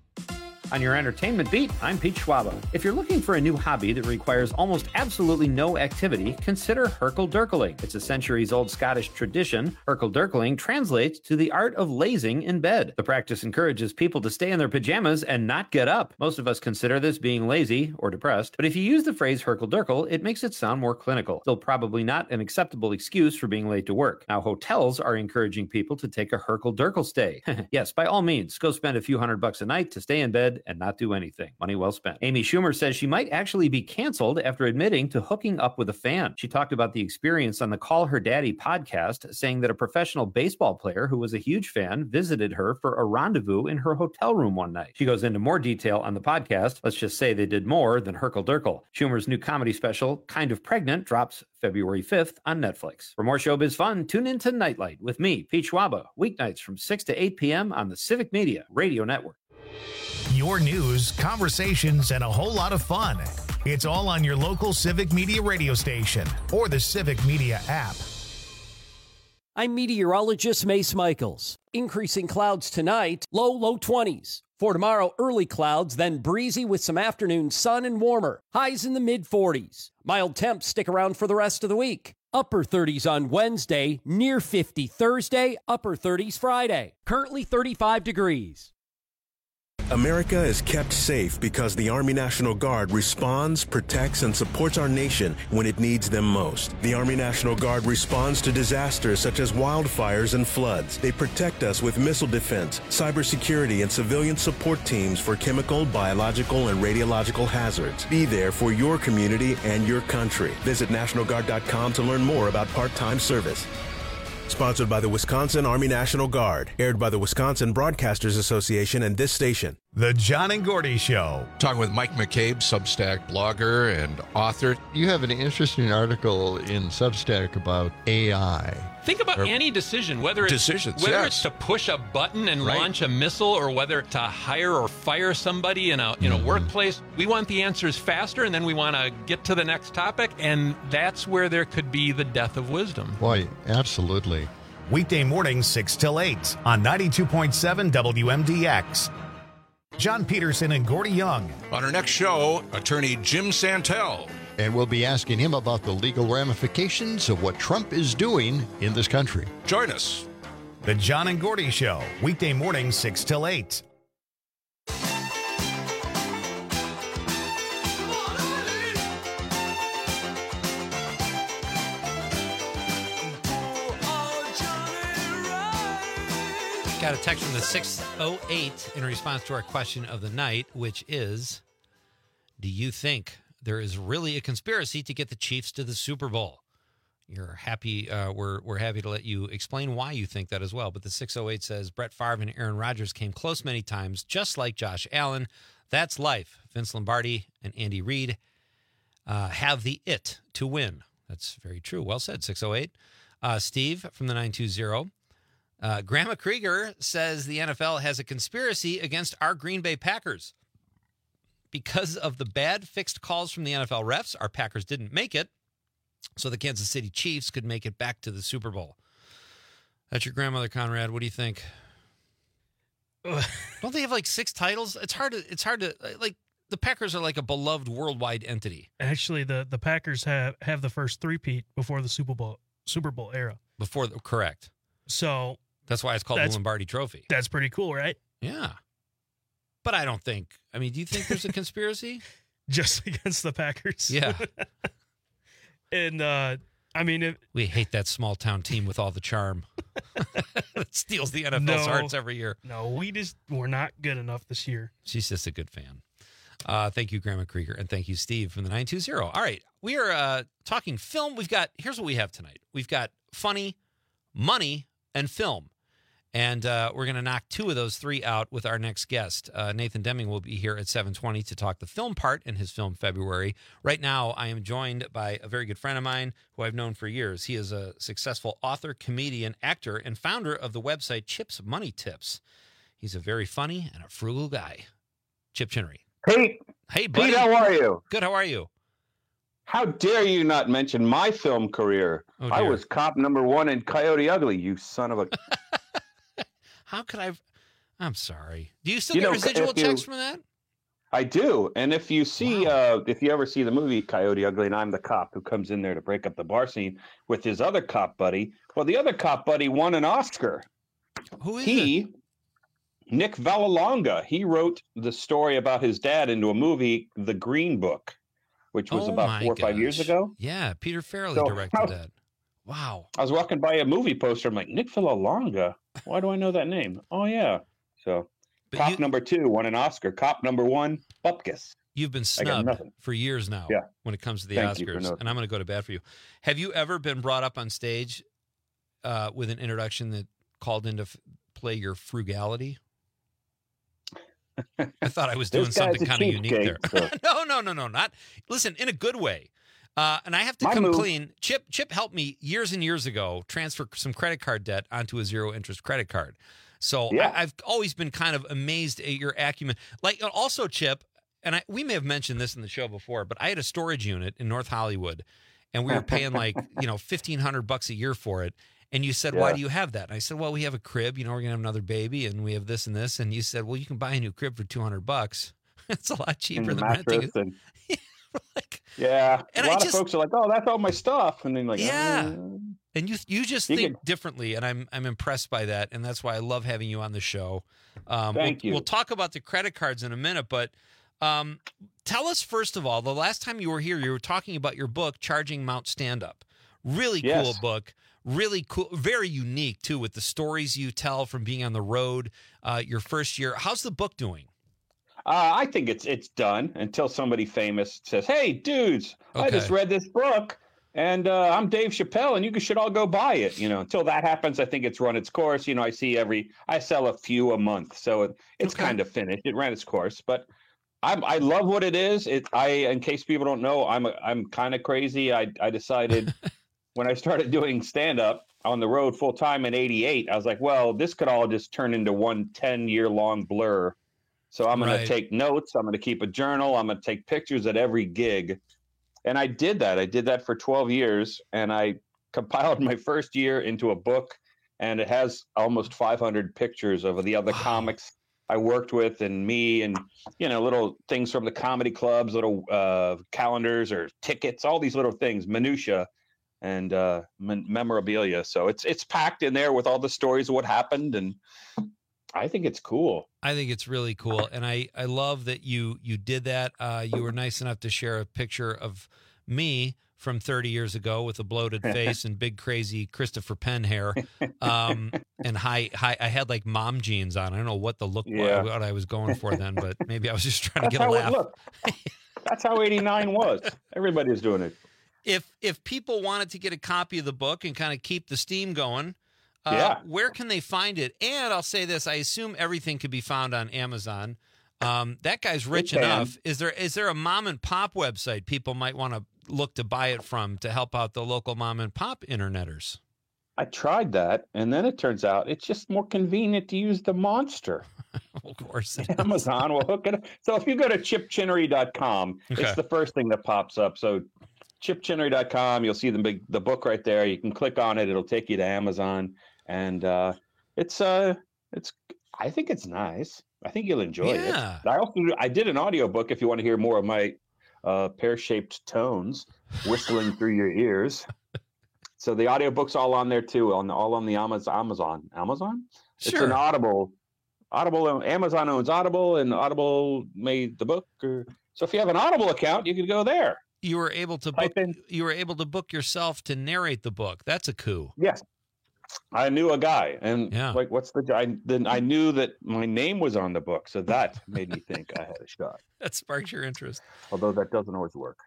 On your entertainment beat, I'm Pete Schwaba. If you're looking for a new hobby that requires almost absolutely no activity, consider Herkel-Durkeling. It's a centuries-old Scottish tradition. Herkel-Durkeling translates to the art of lazing in bed. The practice encourages people to stay in their pajamas and not get up. Most of us consider this being lazy or depressed, but if you use the phrase Herkel-Durkel, it makes it sound more clinical. Still probably not an acceptable excuse for being late to work. Now, hotels are encouraging people to take a Herkel-Durkel stay. Yes, by all means, go spend a few hundred bucks a night to stay in bed and not do anything. Money well spent. Amy Schumer says she might actually be canceled after admitting to hooking up with a fan. She talked about the experience on the Call Her Daddy podcast, saying that a professional baseball player who was a huge fan visited her for a rendezvous in her hotel room one night. She goes into more detail on the podcast. Let's just say they did more than Herkel-Durkel. Schumer's new comedy special, Kind of Pregnant, drops February fifth on Netflix. For more showbiz fun, tune in to Nightlight with me, Pete Schwaba, weeknights from six to eight p.m. on the Civic Media Radio Network. Your news, conversations, and a whole lot of fun. It's all on your local Civic Media radio station or the Civic Media app. I'm meteorologist Mace Michaels. Increasing clouds tonight, low, low twenties. For tomorrow, early clouds, then breezy with some afternoon sun and warmer. Highs in the mid forties. Mild temps stick around for the rest of the week. Upper thirties on Wednesday, near fifty Thursday, upper thirties Friday. Currently thirty-five degrees. America is kept safe because the Army National Guard responds, protects, and supports our nation when it needs them most. The Army National Guard responds to disasters such as wildfires and floods. They protect us with missile defense, cybersecurity, and civilian support teams for chemical, biological, and radiological hazards. Be there for your community and your country. Visit National Guard dot com to learn more about part-time service. Sponsored by the Wisconsin Army National Guard. Aired by the Wisconsin Broadcasters Association and this station. The John and Gordy Show. Talking with Mike McCabe, Substack blogger and author. You have an interesting article in Substack about A I. Think about or, any decision, whether it's decisions, whether yes. it's to push a button and right. launch a missile, or whether to hire or fire somebody in a in mm-hmm. a workplace. We want the answers faster, and then we want to get to the next topic, and that's where there could be the death of wisdom. Boy, absolutely. Weekday mornings six till eight on ninety-two point seven W M D X. John Peterson and Gordy Young. On our next show, attorney Jim Santel. And we'll be asking him about the legal ramifications of what Trump is doing in this country. Join us. The John and Gordy Show, weekday mornings six till eight. Got a text from the six oh eight in response to our question of the night, which is, do do you think there is really a conspiracy to get the Chiefs to the Super Bowl? You're happy. Uh, we're we're happy to let you explain why you think that as well. But the six oh eight says Brett Favre and Aaron Rodgers came close many times, just like Josh Allen. That's life. Vince Lombardi and Andy Reid uh, have the it to win. That's very true. Well said, six oh eight. Uh, Steve from the nine two zero. Uh, Grandma Krieger says the N F L has a conspiracy against our Green Bay Packers. Because of the bad fixed calls from the N F L refs, our Packers didn't make it, so the Kansas City Chiefs could make it back to the Super Bowl. That's your grandmother, Conrad. What do you think? Don't they have like six titles? It's hard to, it's hard to, like, the Packers are like a beloved worldwide entity. Actually, the, the Packers have, have the first three-peat before the Super Bowl Super Bowl era. Before, the, correct. So that's why it's called the Lombardi Trophy. That's pretty cool, right? Yeah. But I don't think, I mean, do you think there's a conspiracy? Just against the Packers? Yeah. And, uh, I mean, if, we hate that small town team with all the charm. It steals the N F L's no, hearts every year. No, we just, we're not good enough this year. She's just a good fan. Uh, thank you, Grandma Krieger, and thank you, Steve, from the nine two zero. All right, we are uh, talking film. We've got, here's what we have tonight. We've got funny, money, and film. And uh, we're going to knock two of those three out with our next guest. Uh, Nathan Deming will be here at seven twenty to talk the film part in his film February. Right now, I am joined by a very good friend of mine who I've known for years. He is a successful author, comedian, actor, and founder of the website Chip's Money Tips. He's a very funny and a frugal guy. Chip Chinnery. Pete. Hey, buddy. Pete, how are you? Good. How are you? How dare you not mention my film career? Oh, I was cop number one in Coyote Ugly, you son of a... How could I? I'm sorry. Do you still You get know, residual if you- checks from that? I do. And if you see, uh, if you ever see the movie Coyote Ugly, and I'm the cop who comes in there to break up the bar scene with his other cop buddy, well, the other cop buddy won an Oscar. Who is he, it? Nick Vallelonga. He wrote the story about his dad into a movie, The Green Book, which was Oh about my four or five years gosh. ago. Yeah, Peter Farrelly So, directed how- that. Wow. I was walking by a movie poster. I'm like, Nick Vallelonga. Why do I know that name? Oh, yeah. So, cop number two won an Oscar. Cop number one, Bupkis. You've been I got snubbed nothing. for years now Yeah. when it comes to the Thank you for Oscars, nothing. and I'm going to go to bat for you. Have you ever been brought up on stage uh, with an introduction that called into f- play your frugality? I thought I was doing This guy's something a kind of unique there. cheapskate, so- no, no, no, no, not. Listen, in a good way. Uh, and I have to My come move- clean. Chip Chip helped me years and years ago transfer some credit card debt onto a zero interest credit card. So Yeah. I, I've always been kind of amazed at your acumen. Like also, Chip, and I, we may have mentioned this in the show before, but I had a storage unit in North Hollywood, and we were paying like you know fifteen hundred bucks a year for it. And you said, "Why Yeah. do you have that?" And I said, "Well, we have a crib. You know, we're gonna have another baby, and we have this and this." And you said, "Well, you can buy a new crib for two hundred bucks. It's a lot cheaper And than mattress renting it." and- yeah. And a I lot just- of folks are like, oh, that's all my stuff. And then like, Yeah. uh, And you you just You think can- differently, and I'm I'm impressed by that, and that's why I love having you on the show. Um, Thank we'll, you. We'll talk about the credit cards in a minute, but um, tell us first of all, the last time you were here, you were talking about your book, Charging Mount Stand Up. Really cool Yes. book, really cool, very unique too, with the stories you tell from being on the road. Uh, your first year, how's the book doing? Uh, I think it's it's done until somebody famous says, "Hey, dudes, I just Okay. read this book, and uh, I'm Dave Chappelle, and you should all go buy it." You know, until that happens, I think it's run its course. You know, I see every I sell a few a month, so it, it's Okay. kind of finished. It ran its course, but I'm I love what it is. It I in case people don't know, I'm a, I'm kind of crazy. I I decided when I started doing stand up on the road full time in eighty-eight, I was like, well, this could all just turn into one ten year long blur. So I'm going Right. to take notes. I'm going to keep a journal. I'm going to take pictures at every gig. And I did that. I did that for twelve years. And I compiled my first year into a book. And it has almost five hundred pictures of the other comics I worked with and me and, you know, little things from the comedy clubs, little uh, calendars or tickets, all these little things, minutia and uh, mem- memorabilia. So it's it's packed in there with all the stories of what happened. And I think it's cool. I think it's really cool, and I, I love that you you did that. Uh, you were nice enough to share a picture of me from thirty years ago with a bloated face and big crazy Christopher Penn hair, um, and high high. I had like mom jeans on. I don't know what the look Yeah. what I was going for then, but maybe I was just trying to That's get a how it laugh. looked. That's how eighty-nine was. Everybody was doing it. If if people wanted to get a copy of the book and kind of keep the steam going, uh, Yeah. where can they find it? And I'll say this: I assume everything could be found on Amazon. Um, that guy's rich It can. enough. Is there is there a mom and pop website people might want to look to buy it from to help out the local mom and pop interneters? I tried that, and then it turns out it's just more convenient to use the monster. Of course. Amazon will hook it up. So if you go to chip chinnery dot com, Okay. it's the first thing that pops up. So chip chinnery dot com, you'll see the big the book right there. You can click on it. It'll take you to Amazon. And uh, it's uh it's I think it's nice. I think you'll enjoy Yeah. it. I also I did an audiobook if you want to hear more of my uh, pear-shaped tones whistling through your ears. So the audiobook's all on there too, on all on the Amazon. Amazon. Amazon? It's Sure. an Audible. Audible. Amazon owns Audible, and Audible made the book. Or, so if you have an Audible account, you can go there. You were able to book, you were able to book yourself to narrate the book. That's a coup. Yes, I knew a guy, and Yeah. like, what's the? I then I knew that my name was on the book, so that made me think I had a shot. That sparked your interest. Although that doesn't always work.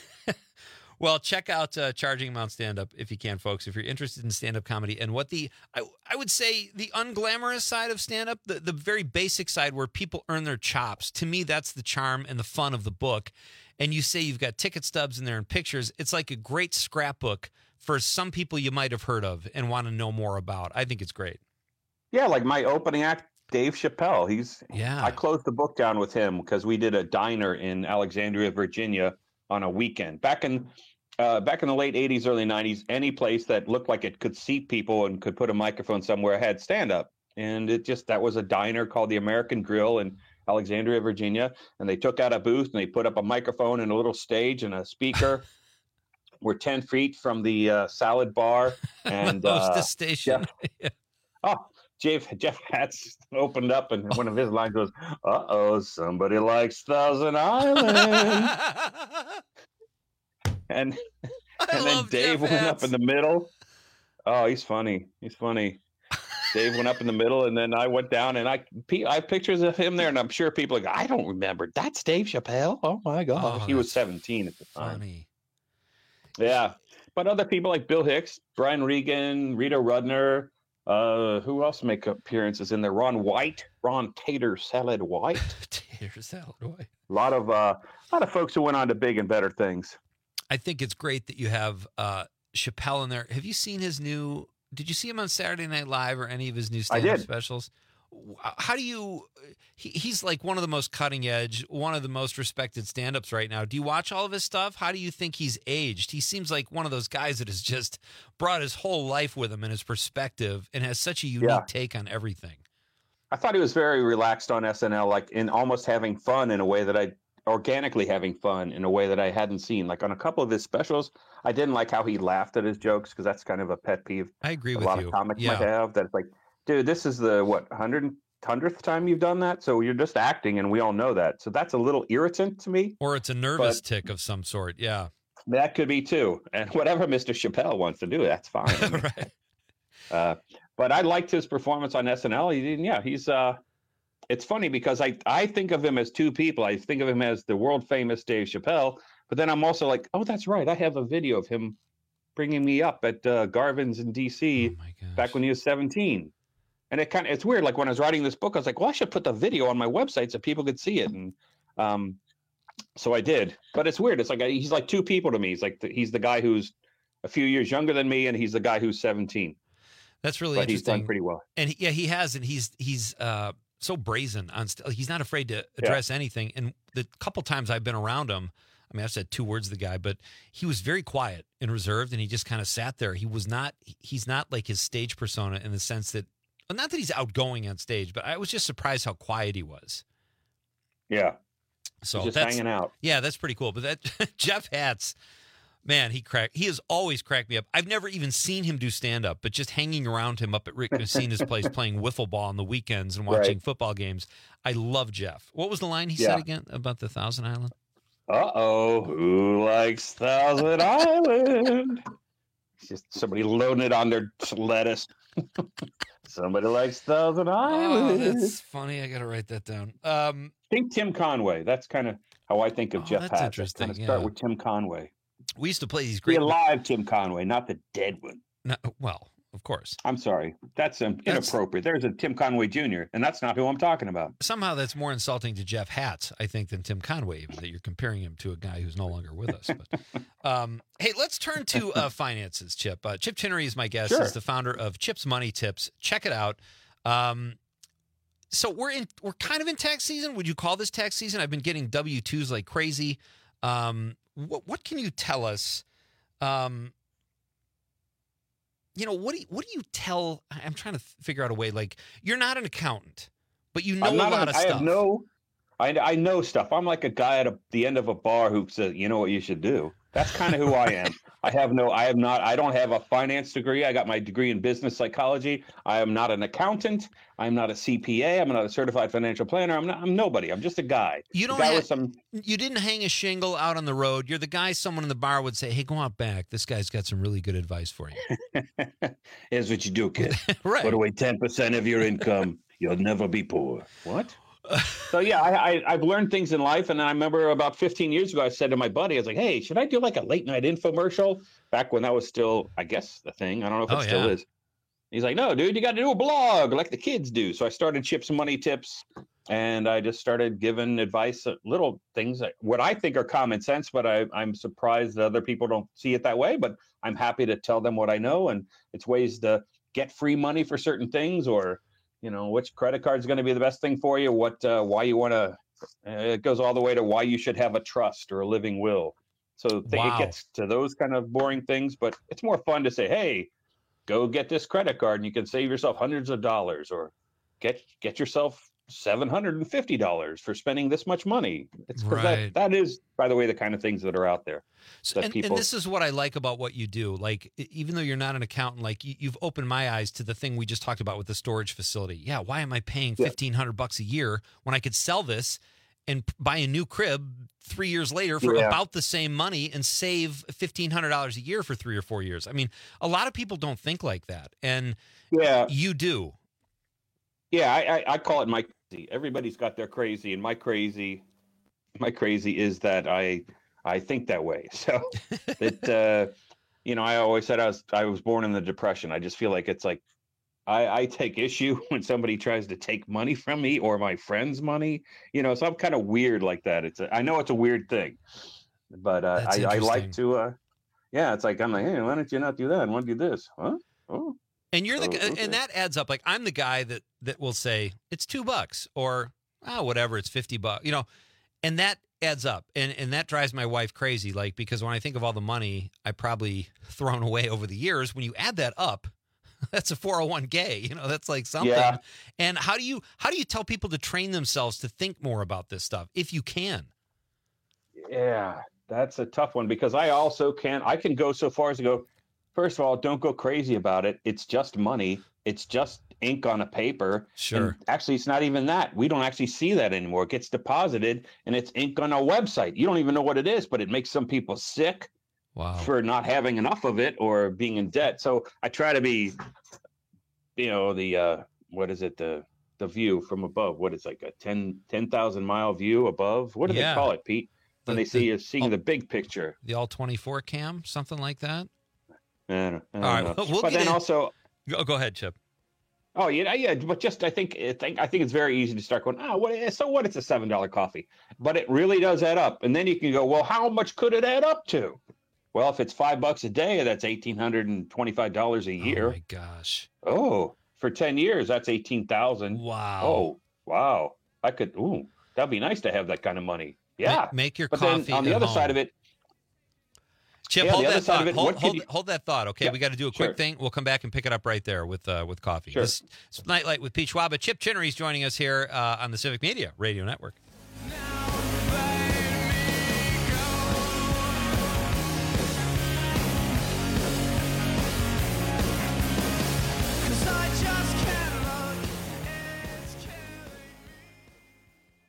Well, check out uh, Charging Amount Stand Up if you can, folks. If you're interested in stand up comedy and what the, I, I would say, the unglamorous side of stand up, the, the very basic side where people earn their chops. To me, that's the charm and the fun of the book. And you say you've got ticket stubs in there and pictures. It's like a great scrapbook for some people you might have heard of and want to know more about. I think it's great. Yeah, like my opening act, Dave Chappelle. He's yeah. I closed the book down with him because we did a diner in Alexandria, Virginia, on a weekend back in uh, back in the late eighties, early nineties. Any place that looked like it could seat people and could put a microphone somewhere had stand up, and it just that was a diner called the American Grill in Alexandria, Virginia. And they took out a booth and they put up a microphone and a little stage and a speaker. We're ten feet from the uh, salad bar and Hostess uh, station. Jeff, oh, Jeff Jeff Hatz opened up and one of his lines was, "Uh oh, somebody likes Thousand Island." and and then Dave Jeff went Hatz. up in the middle. Oh, he's funny. He's funny. Dave went up in the middle, and then I went down, and I I have pictures of him there, and I'm sure people are like, I don't remember. That's Dave Chappelle. Oh my God, Oh, he was that's seventeen at the time. Funny. Yeah, but other people like Bill Hicks, Brian Regan, Rita Rudner, uh, who else make appearances in there? Ron White, Ron Tater Salad White. Tater Salad White. A lot of uh, a lot of folks who went on to big and better things. I think it's great that you have uh, Chappelle in there. Have you seen his new? Did you see him on Saturday Night Live or any of his new stand-up did. specials? How do you? He, he's like one of the most cutting edge, one of the most respected stand-ups right now. Do you watch all of his stuff? How do you think he's aged? He seems like one of those guys that has just brought his whole life with him and his perspective, and has such a unique Yeah. take on everything. I thought he was very relaxed on S N L, like in almost having fun in a way that I organically having fun in a way that I hadn't seen. Like on a couple of his specials, I didn't like how he laughed at his jokes because that's kind of a pet peeve. I agree a with lot you. of comics Yeah. might have. That it's like, dude, this is the what hundred hundredth time you've done that, so you're just acting, and we all know that. So that's a little irritant to me. Or it's a nervous But- tick of some sort. Yeah. That could be too, and whatever Mister Chappelle wants to do, that's fine. Right. Uh, but I liked his performance on S N L. He didn't, yeah, he's. Uh, it's funny because I I think of him as two people. I think of him as the world famous Dave Chappelle, but then I'm also like, oh, that's right. I have a video of him bringing me up at uh, Garvin's in D C back when he was seventeen. And it kind of it's weird. Like when I was writing this book, I was like, well, I should put the video on my website so people could see it. And um, so I did. But it's weird. It's like he's like two people to me. He's like the, he's the guy who's a few years younger than me, and he's the guy who's seventeen. That's really But he's interesting. done pretty well. And he, yeah, he has, and he's he's uh, so brazen on. St- he's not afraid to address anything. And the couple times I've been around him, I mean, I've said two words to the guy, but he was very quiet and reserved, and he just kind of sat there. He was not. He's not like his stage persona in the sense that, well, not that he's outgoing on stage, but I was just surprised how quiet he was. Yeah. So He's just that's, hanging out. Yeah, that's pretty cool. But that Jeff Hatz, man, he cracked. He has always cracked me up. I've never even seen him do stand up, but just hanging around him up at Rick Messina's place playing wiffle ball on the weekends and watching Right. football games. I love Jeff. What was the line he Yeah. said again about the Thousand Island? Uh oh, who likes Thousand Island? It's just somebody loading it on their lettuce. Somebody likes Thousand Oh, Island. that's funny. I got to write that down. Um, Think Tim Conway. That's kind of how I think of Oh, Jeff that's Patch. I interesting, kind of start yeah. with Tim Conway. We used to play these The great. alive Tim Conway, not the dead one. No, well, of course. I'm sorry. That's, um, That's- inappropriate. There's a Tim Conway Junior, and that's not who I'm talking about. Somehow that's more insulting to Jeff Hatz, I think, than Tim Conway, even that you're comparing him to a guy who's no longer with us. But, um, hey, let's turn to uh, finances, Chip. Uh, Chip Chinnery is my guest. Sure. He's the founder of Chip's Money Tips. Check it out. Um, so we're in, we're kind of in tax season. Would you call this tax season? I've been getting W two's like crazy. Um, what, what can you tell us? Um, you know, what do you, what do you tell? I'm trying to figure out a way. Like, you're not an accountant, but you know I'm a not lot an- of I stuff. have no, I, I know stuff. I'm like a guy at a, the end of a bar who says, you know what you should do. That's kind of who I am. I have no, I have not, I don't have a finance degree. I got my degree in business psychology. I am not an accountant. I'm not a C P A. I'm not a certified financial planner. I'm not, I'm nobody. I'm just a guy. You A don't guy have, with some, you didn't hang a shingle out on the road. You're the guy someone in the bar would say, hey, go out back. This guy's got some really good advice for you. here's what you do, kid. Right. Put away ten percent of your income. You'll never be poor. What? So yeah, I, I I've learned things in life, and I remember about fifteen years ago, I said to my buddy, I was like, "Hey, should I do like a late night infomercial?" Back when that was still, I guess, the thing. I don't know if it Oh, still yeah. is. He's like, "No, dude, you got to do a blog like the kids do." So I started Chip's Money Tips, and I just started giving advice, uh, little things, that, what I think are common sense, but I, I'm surprised that other people don't see it that way. But I'm happy to tell them what I know, and it's ways to get free money for certain things, or you know, which credit card is going to be the best thing for you, what, uh, why you want to, uh, it goes all the way to why you should have a trust or a living will. So th- Wow. it gets to those kind of boring things, but it's more fun to say, hey, go get this credit card and you can save yourself hundreds of dollars, or get, get yourself seven hundred fifty dollars for spending this much money. It's 'cause Right. that, that is, by the way, the kind of things that are out there. So, that and, people, and this is what I like about what you do. Like, e- even though you're not an accountant, like you, you've opened my eyes to the thing we just talked about with the storage facility. Yeah, why am I paying Yeah. fifteen hundred bucks a year when I could sell this and p- buy a new crib three years later for Yeah. about the same money and save fifteen hundred dollars a year for three or four years? I mean, a lot of people don't think like that, and yeah, you do. Yeah, I, I, I call it my crazy. Everybody's got their crazy, and my crazy, my crazy is that I I think that way. So it, uh, you know, I always said I was I was born in the Depression. I just feel like it's like I, I take issue when somebody tries to take money from me or my friend's money. You know, so I'm kind of weird like that. It's a, I know it's a weird thing, but uh, That's I, I like interesting. to. Uh, yeah, it's like I'm like, hey, why don't you not do that? Why don't you do this? Huh? Oh. And you're the Oh, g- okay. and that adds up. Like, I'm the guy that that will say it's two bucks or ah whatever, it's fifty bucks, you know, and that adds up, and and that drives my wife crazy. Like, because when I think of all the money I probably thrown away over the years, when you add that up, that's a four oh one k. You know, that's like something. Yeah. And how do you how do you tell people to train themselves to think more about this stuff if you can? Yeah, that's a tough one, because I also can I can go so far as to go, first of all, don't go crazy about it. It's just money. It's just ink on a paper. Sure. And actually, it's not even that. We don't actually see that anymore. It gets deposited and it's ink on a website. You don't even know what it is, but it makes some people sick Wow. for not having enough of it or being in debt. So I try to be, you know, the uh what is it, the the view from above. What is it, like a ten ten thousand mile view above? What do Yeah. they call it, Pete? When The- they see the- you seeing the big picture. The all twenty-four cam, something like that. I don't, I don't All right, know. well, we'll but get then in- also, Go, go ahead, Chip. oh yeah, yeah. But just I think I think I think it's very easy to start going, ah, what? So what? It's a seven dollar coffee, but it really does add up. And then you can go, well, how much could it add up to? Well, if it's five bucks a day, that's eighteen hundred and twenty-five dollars a year. Oh my gosh. Oh, for ten years, that's eighteen thousand. Wow. Oh, wow. I could. Ooh, that'd be nice to have that kind of money. Yeah. Make, make your but coffee then on the at other home. side of it, Chip, Yeah, hold the other that side thought. of it, hold, what could hold, you- hold that thought. Okay, Yeah, we got to do a quick sure. thing. We'll come back and pick it up right there with uh, with coffee. Sure. This is Nightlight with Pete Schwab. Chip Chinnery is joining us here uh, on the Civic Media Radio Network.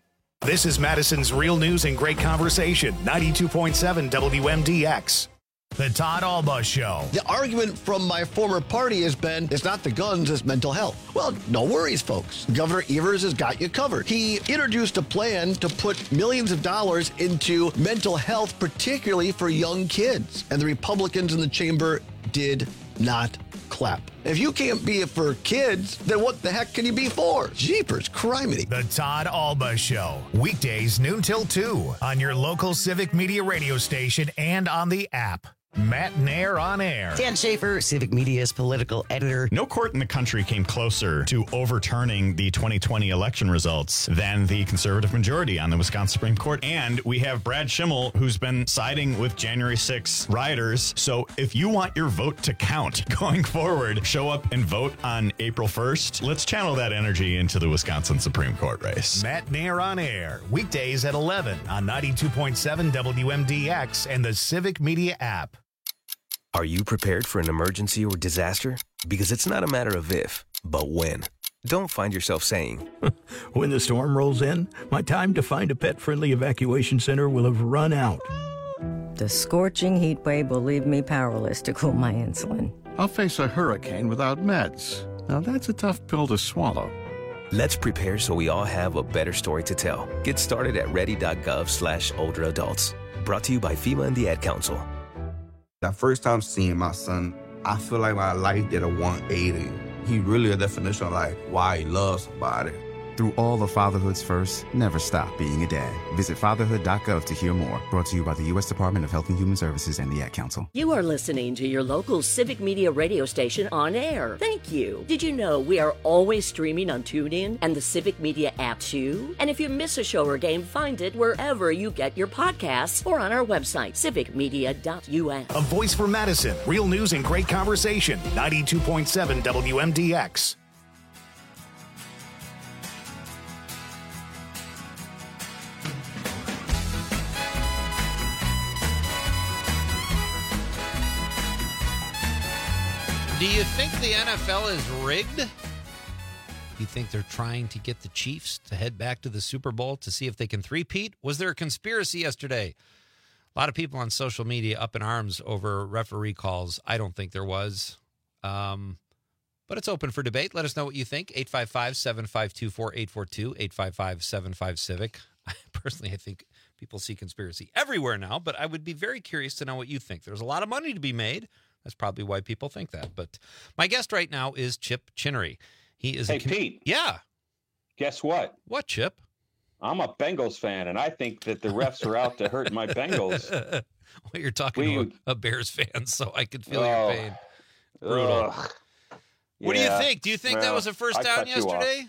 This is Madison's Real News and Great Conversation, ninety-two point seven W M D X. The Todd Alba Show. The argument from my former party has been, it's not the guns, it's mental health. Well, no worries, folks. Governor Evers has got you covered. He introduced a plan to put millions of dollars into mental health, particularly for young kids. And the Republicans in the chamber did not clap. If you can't be it for kids, then what the heck can you be for? Jeepers, criminy. The Todd Alba Show. Weekdays noon till two on your local Civic Media radio station and on the app. Matt Nair on air. Dan Schaefer, Civic Media's political editor. No court in the country came closer to overturning the twenty twenty election results than the conservative majority on the Wisconsin Supreme Court. And we have Brad Schimmel, who's been siding with January sixth rioters. So if you want your vote to count going forward, show up and vote on April first. Let's channel that energy into the Wisconsin Supreme Court race. Matt Nair on air. Weekdays at eleven on ninety-two point seven W M D X and the Civic Media app. Are you prepared for an emergency or disaster? Because it's not a matter of if, but when. Don't find yourself saying, when the storm rolls in, my time to find a pet-friendly evacuation center will have run out. The scorching heat wave will leave me powerless to cool my insulin. I'll face a hurricane without meds. Now that's a tough pill to swallow. Let's prepare so we all have a better story to tell. Get started at ready.gov slash older adults. Brought to you by FEMA and the Ad Council. That first time seeing my son, I feel like my life did a one eighty. He really a definition of like why he loves somebody. Through all of fatherhood's first, never stop being a dad. Visit fatherhood dot gov to hear more. Brought to you by the U S Department of Health and Human Services and the Ad Council. You are listening to your local Civic Media radio station on air. Thank you. Did you know we are always streaming on TuneIn and the Civic Media app too? And if you miss a show or game, find it wherever you get your podcasts or on our website, civic media dot U S. A voice for Madison. Real news and great conversation. ninety-two point seven W M D X. Do you think the N F L is rigged? Do you think they're trying to get the Chiefs to head back to the Super Bowl to see if they can three-peat? Was there a conspiracy yesterday? A lot of people on social media up in arms over referee calls. I don't think there was. Um, but it's open for debate. Let us know what you think. eight five five, seven five two, four eight four two, eight five five, seven five, CIVIC. Personally, I think people see conspiracy everywhere now, but I would be very curious to know what you think. There's a lot of money to be made. That's probably why people think that. But my guest right now is Chip Chinnery. He is hey, a com- Pete. Yeah. Guess what? What, Chip? I'm a Bengals fan, and I think that the refs are out to hurt my Bengals. Well, you're talking we, to a, a Bears fan, so I could feel oh, your pain. Brutal. Ugh. What yeah, do you think? Do you think well, that was a first I down cut you yesterday?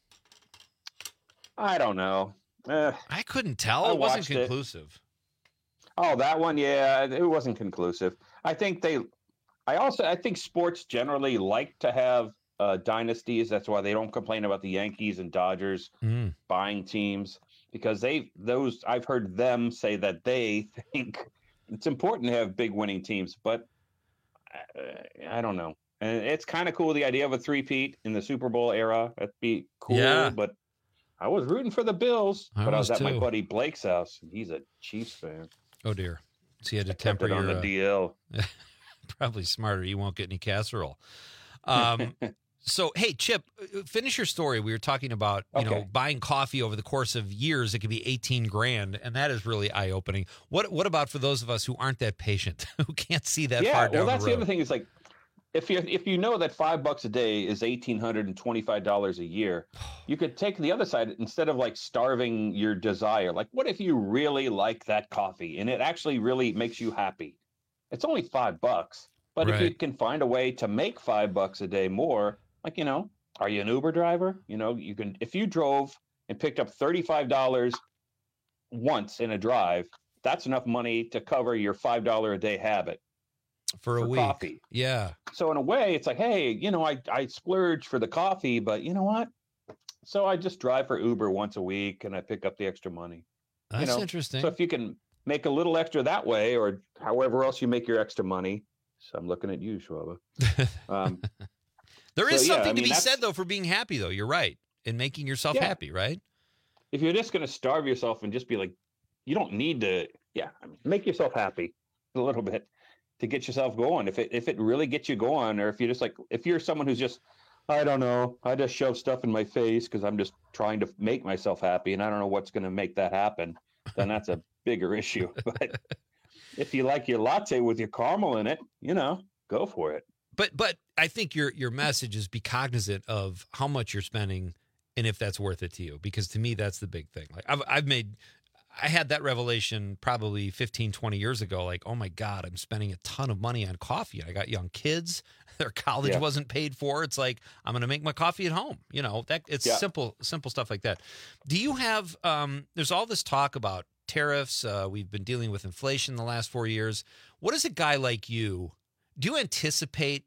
I don't know. Eh, I couldn't tell. I It wasn't watched it. conclusive. Oh, that one, yeah, it wasn't conclusive. I think they. I also I think sports generally like to have uh, dynasties. That's why they don't complain about the Yankees and Dodgers Mm. buying teams, because they those I've heard them say that they think it's important to have big winning teams. But uh, I don't know. And it's kind of cool, the idea of a three-peat in the Super Bowl era. That'd be cool. Yeah. But I was rooting for the Bills. I but I was was at my too. buddy Blake's house, and he's a Chiefs fan. Oh, dear. So you had to I kept temper it on your... the uh, D L. Probably smarter. You won't get any casserole. Um, so, hey, Chip, finish your story. We were talking about, you know, Okay. buying coffee over the course of years. It could be eighteen grand, and that is really eye opening. What What about for those of us who aren't that patient, who can't see that yeah, far down well, that's the the, road? other thing is like, if you if you know that five bucks a day is eighteen hundred and twenty five dollars a year, you could take the other side instead of like starving your desire. Like, what if you really like that coffee and it actually really makes you happy? It's only five bucks, but if you Right. can find a way to make five bucks a day more, like, you know, are you an Uber driver? You know, you can if you drove and picked up thirty five dollars once in a drive, that's enough money to cover your five dollar a day habit. For a for week. coffee. Yeah. So in a way, it's like, hey, you know, I, I splurge for the coffee, but you know what? So I just drive for Uber once a week and I pick up the extra money. That's you know? interesting. So if you can make a little extra that way, or however else you make your extra money. So I'm looking at you, Schwaba. Um, There so, is yeah, something I to mean, be that's- said, though, for being happy, though. You're right. In making yourself Yeah. happy, right? if you're just going to starve yourself and just be like, you don't need to, yeah, I mean, make yourself happy a little bit. to get yourself going. If it if it really gets you going, or if you're just like if you're someone who's just, I don't know, I just shove stuff in my face because I'm just trying to make myself happy and I don't know what's going to make that happen, then that's a bigger issue. But if you like your latte with your caramel in it, you know, go for it. But but I think your your message is be cognizant of how much you're spending and if that's worth it to you, because to me that's the big thing. Like I've I've made I had that revelation probably fifteen, twenty years ago. Like, oh my God, I'm spending a ton of money on coffee. I got young kids. Their college yeah. wasn't paid for. It's like, I'm going to make my coffee at home. You know, that it's yeah. simple, simple stuff like that. Do you have, um, there's all this talk about tariffs. Uh, we've been dealing with inflation the last four years. What is a guy like you, do you anticipate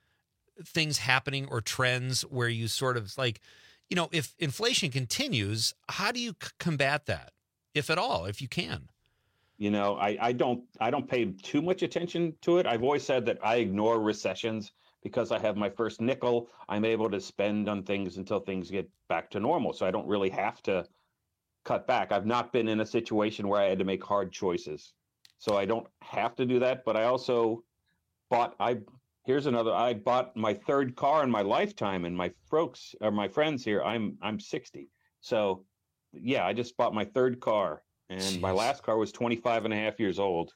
things happening or trends where you sort of like, you know, if inflation continues, how do you c- combat that? If at all, if you can? You know, I, I don't I don't pay too much attention to it. I've always said that I ignore recessions because I have my first nickel. I'm able to spend on things until things get back to normal. So I don't really have to cut back. I've not been in a situation where I had to make hard choices. So I don't have to do that. But I also bought I here's another I bought my third car in my lifetime, and my folks or my friends here, I'm I'm sixty. So yeah, I just bought my third car. And Jeez. My last car was twenty-five and a half years old.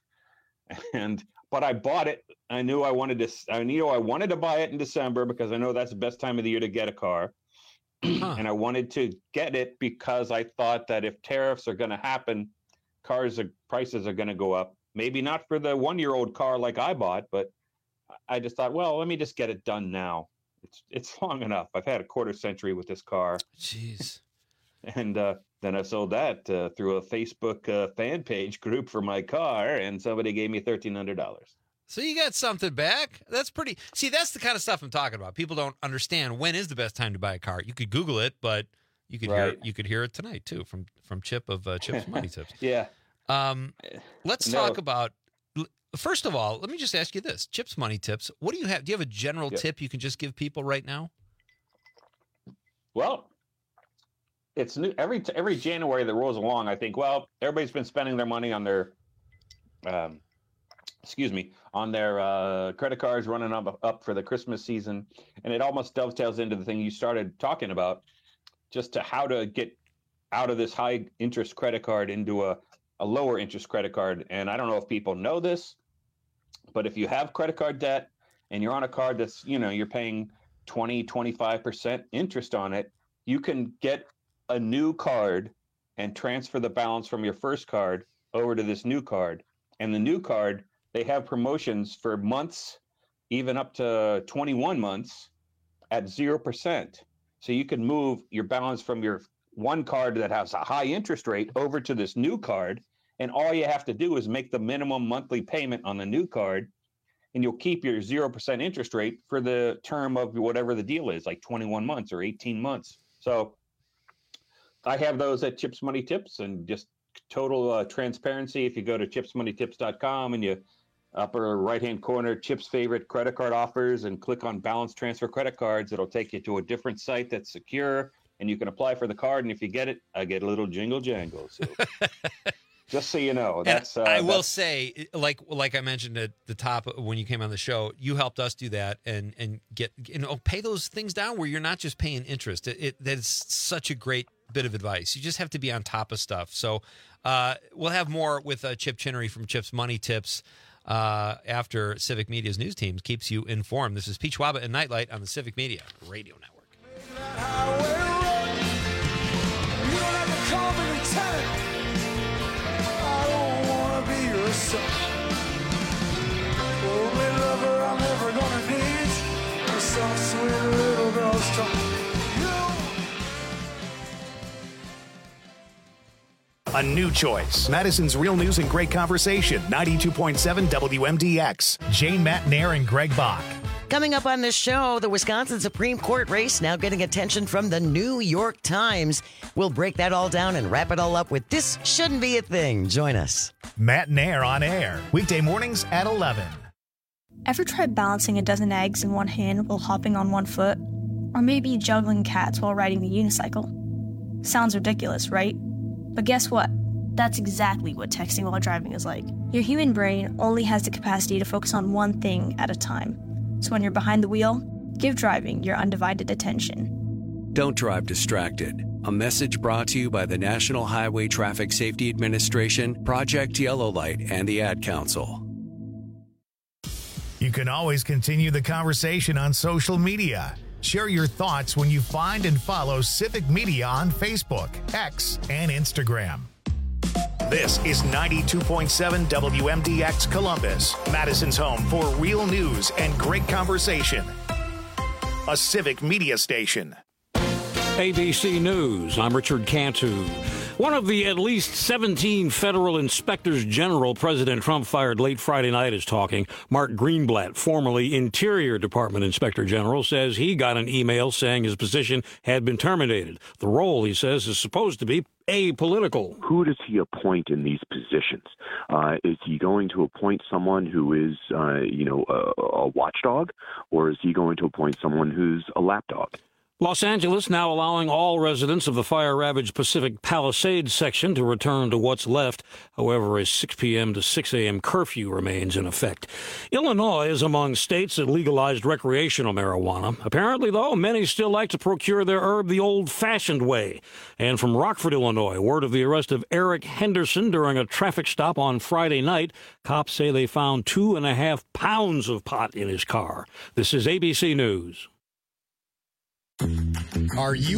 And, but I bought it. I knew I wanted to, I knew I wanted to buy it in December because I know that's the best time of the year to get a car. Huh. And I wanted to get it because I thought that if tariffs are going to happen, cars are, prices are going to go up. Maybe not for the one-year-old car like I bought, but I just thought, well, let me just get it done now. It's, it's long enough. I've had a quarter century with this car. Jeez. And, uh, then I sold that uh, through a Facebook uh, fan page group for my car, and somebody gave me thirteen hundred dollars. So you got something back. That's pretty. See, that's the kind of stuff I'm talking about. People don't understand when is the best time to buy a car. You could Google it, but you could right. hear you could hear it tonight too from from Chip of uh, Chip's Money Tips. Yeah. Um, let's no. talk about. First of all, let me just ask you this: Chip's Money Tips. What do you have? Do you have a general yep. tip you can just give people right now? Well. It's new every every January that rolls along. I think, well, everybody's been spending their money on their, um, excuse me, on their uh, credit cards, running up up for the Christmas season, and it almost dovetails into the thing you started talking about, just to how to get out of this high interest credit card into a, a lower interest credit card. And I don't know if people know this, but if you have credit card debt and you're on a card that's, you know, you're paying twenty, twenty-five percent interest on it, you can get a new card and transfer the balance from your first card over to this new card. And the new card, they have promotions for months, even up to twenty-one months at zero percent. So you can move your balance from your one card that has a high interest rate over to this new card. And all you have to do is make the minimum monthly payment on the new card, and you'll keep your zero percent interest rate for the term of whatever the deal is, like twenty-one months or eighteen months. So I have those at Chips Money Tips, and just total uh, transparency. If you go to chips money tips dot com and you upper right-hand corner, Chip's favorite credit card offers, and click on balance transfer credit cards, it'll take you to a different site that's secure, and you can apply for the card. And if you get it, I get a little jingle jangle. So just so you know, that's. Uh, I will that's, say, like like I mentioned at the top when you came on the show, you helped us do that and and get you know pay those things down where you're not just paying interest. It, it that is such a great bit of advice. You just have to be on top of stuff. So uh, we'll have more with uh, Chip Chinnery from Chip's Money Tips uh, after Civic Media's news team keeps you informed. This is Pete Schwaba and Nightlight on the Civic Media Radio Network. A new choice. Madison's Real News and Great Conversation. ninety-two point seven W M D X. Jane Matnair and Greg Bach. Coming up on this show, the Wisconsin Supreme Court race now getting attention from the New York Times. We'll break that all down and wrap it all up with This Shouldn't Be a Thing. Join us. Matnair on air. Weekday mornings at eleven. Ever tried balancing a dozen eggs in one hand while hopping on one foot? Or maybe juggling cats while riding the unicycle? Sounds ridiculous, right? But guess what? That's exactly what texting while driving is like. Your human brain only has the capacity to focus on one thing at a time. So when you're behind the wheel, give driving your undivided attention. Don't drive distracted. A message brought to you by the National Highway Traffic Safety Administration, Project Yellow Light, and the Ad Council. You can always continue the conversation on social media. Share your thoughts when you find and follow Civic Media on Facebook, X, and Instagram. This is ninety-two point seven W M D X Columbus, Madison's home for real news and great conversation. A Civic Media station. A B C News, I'm Richard Cantu. One of the at least seventeen federal inspectors general President Trump fired late Friday night is talking. Mark Greenblatt, formerly Interior Department Inspector General, says he got an email saying his position had been terminated. The role, he says, is supposed to be apolitical. Who does he appoint in these positions? Uh, is he going to appoint someone who is, uh, you know, a, a watchdog, or is he going to appoint someone who's a lapdog? Los Angeles now allowing all residents of the fire-ravaged Pacific Palisades section to return to what's left. However, a six p.m. to six a.m. curfew remains in effect. Illinois is among states that legalized recreational marijuana. Apparently, though, many still like to procure their herb the old-fashioned way. And from Rockford, Illinois, word of the arrest of Eric Henderson during a traffic stop on Friday night. Cops say they found two and a half pounds of pot in his car. This is A B C News. Are you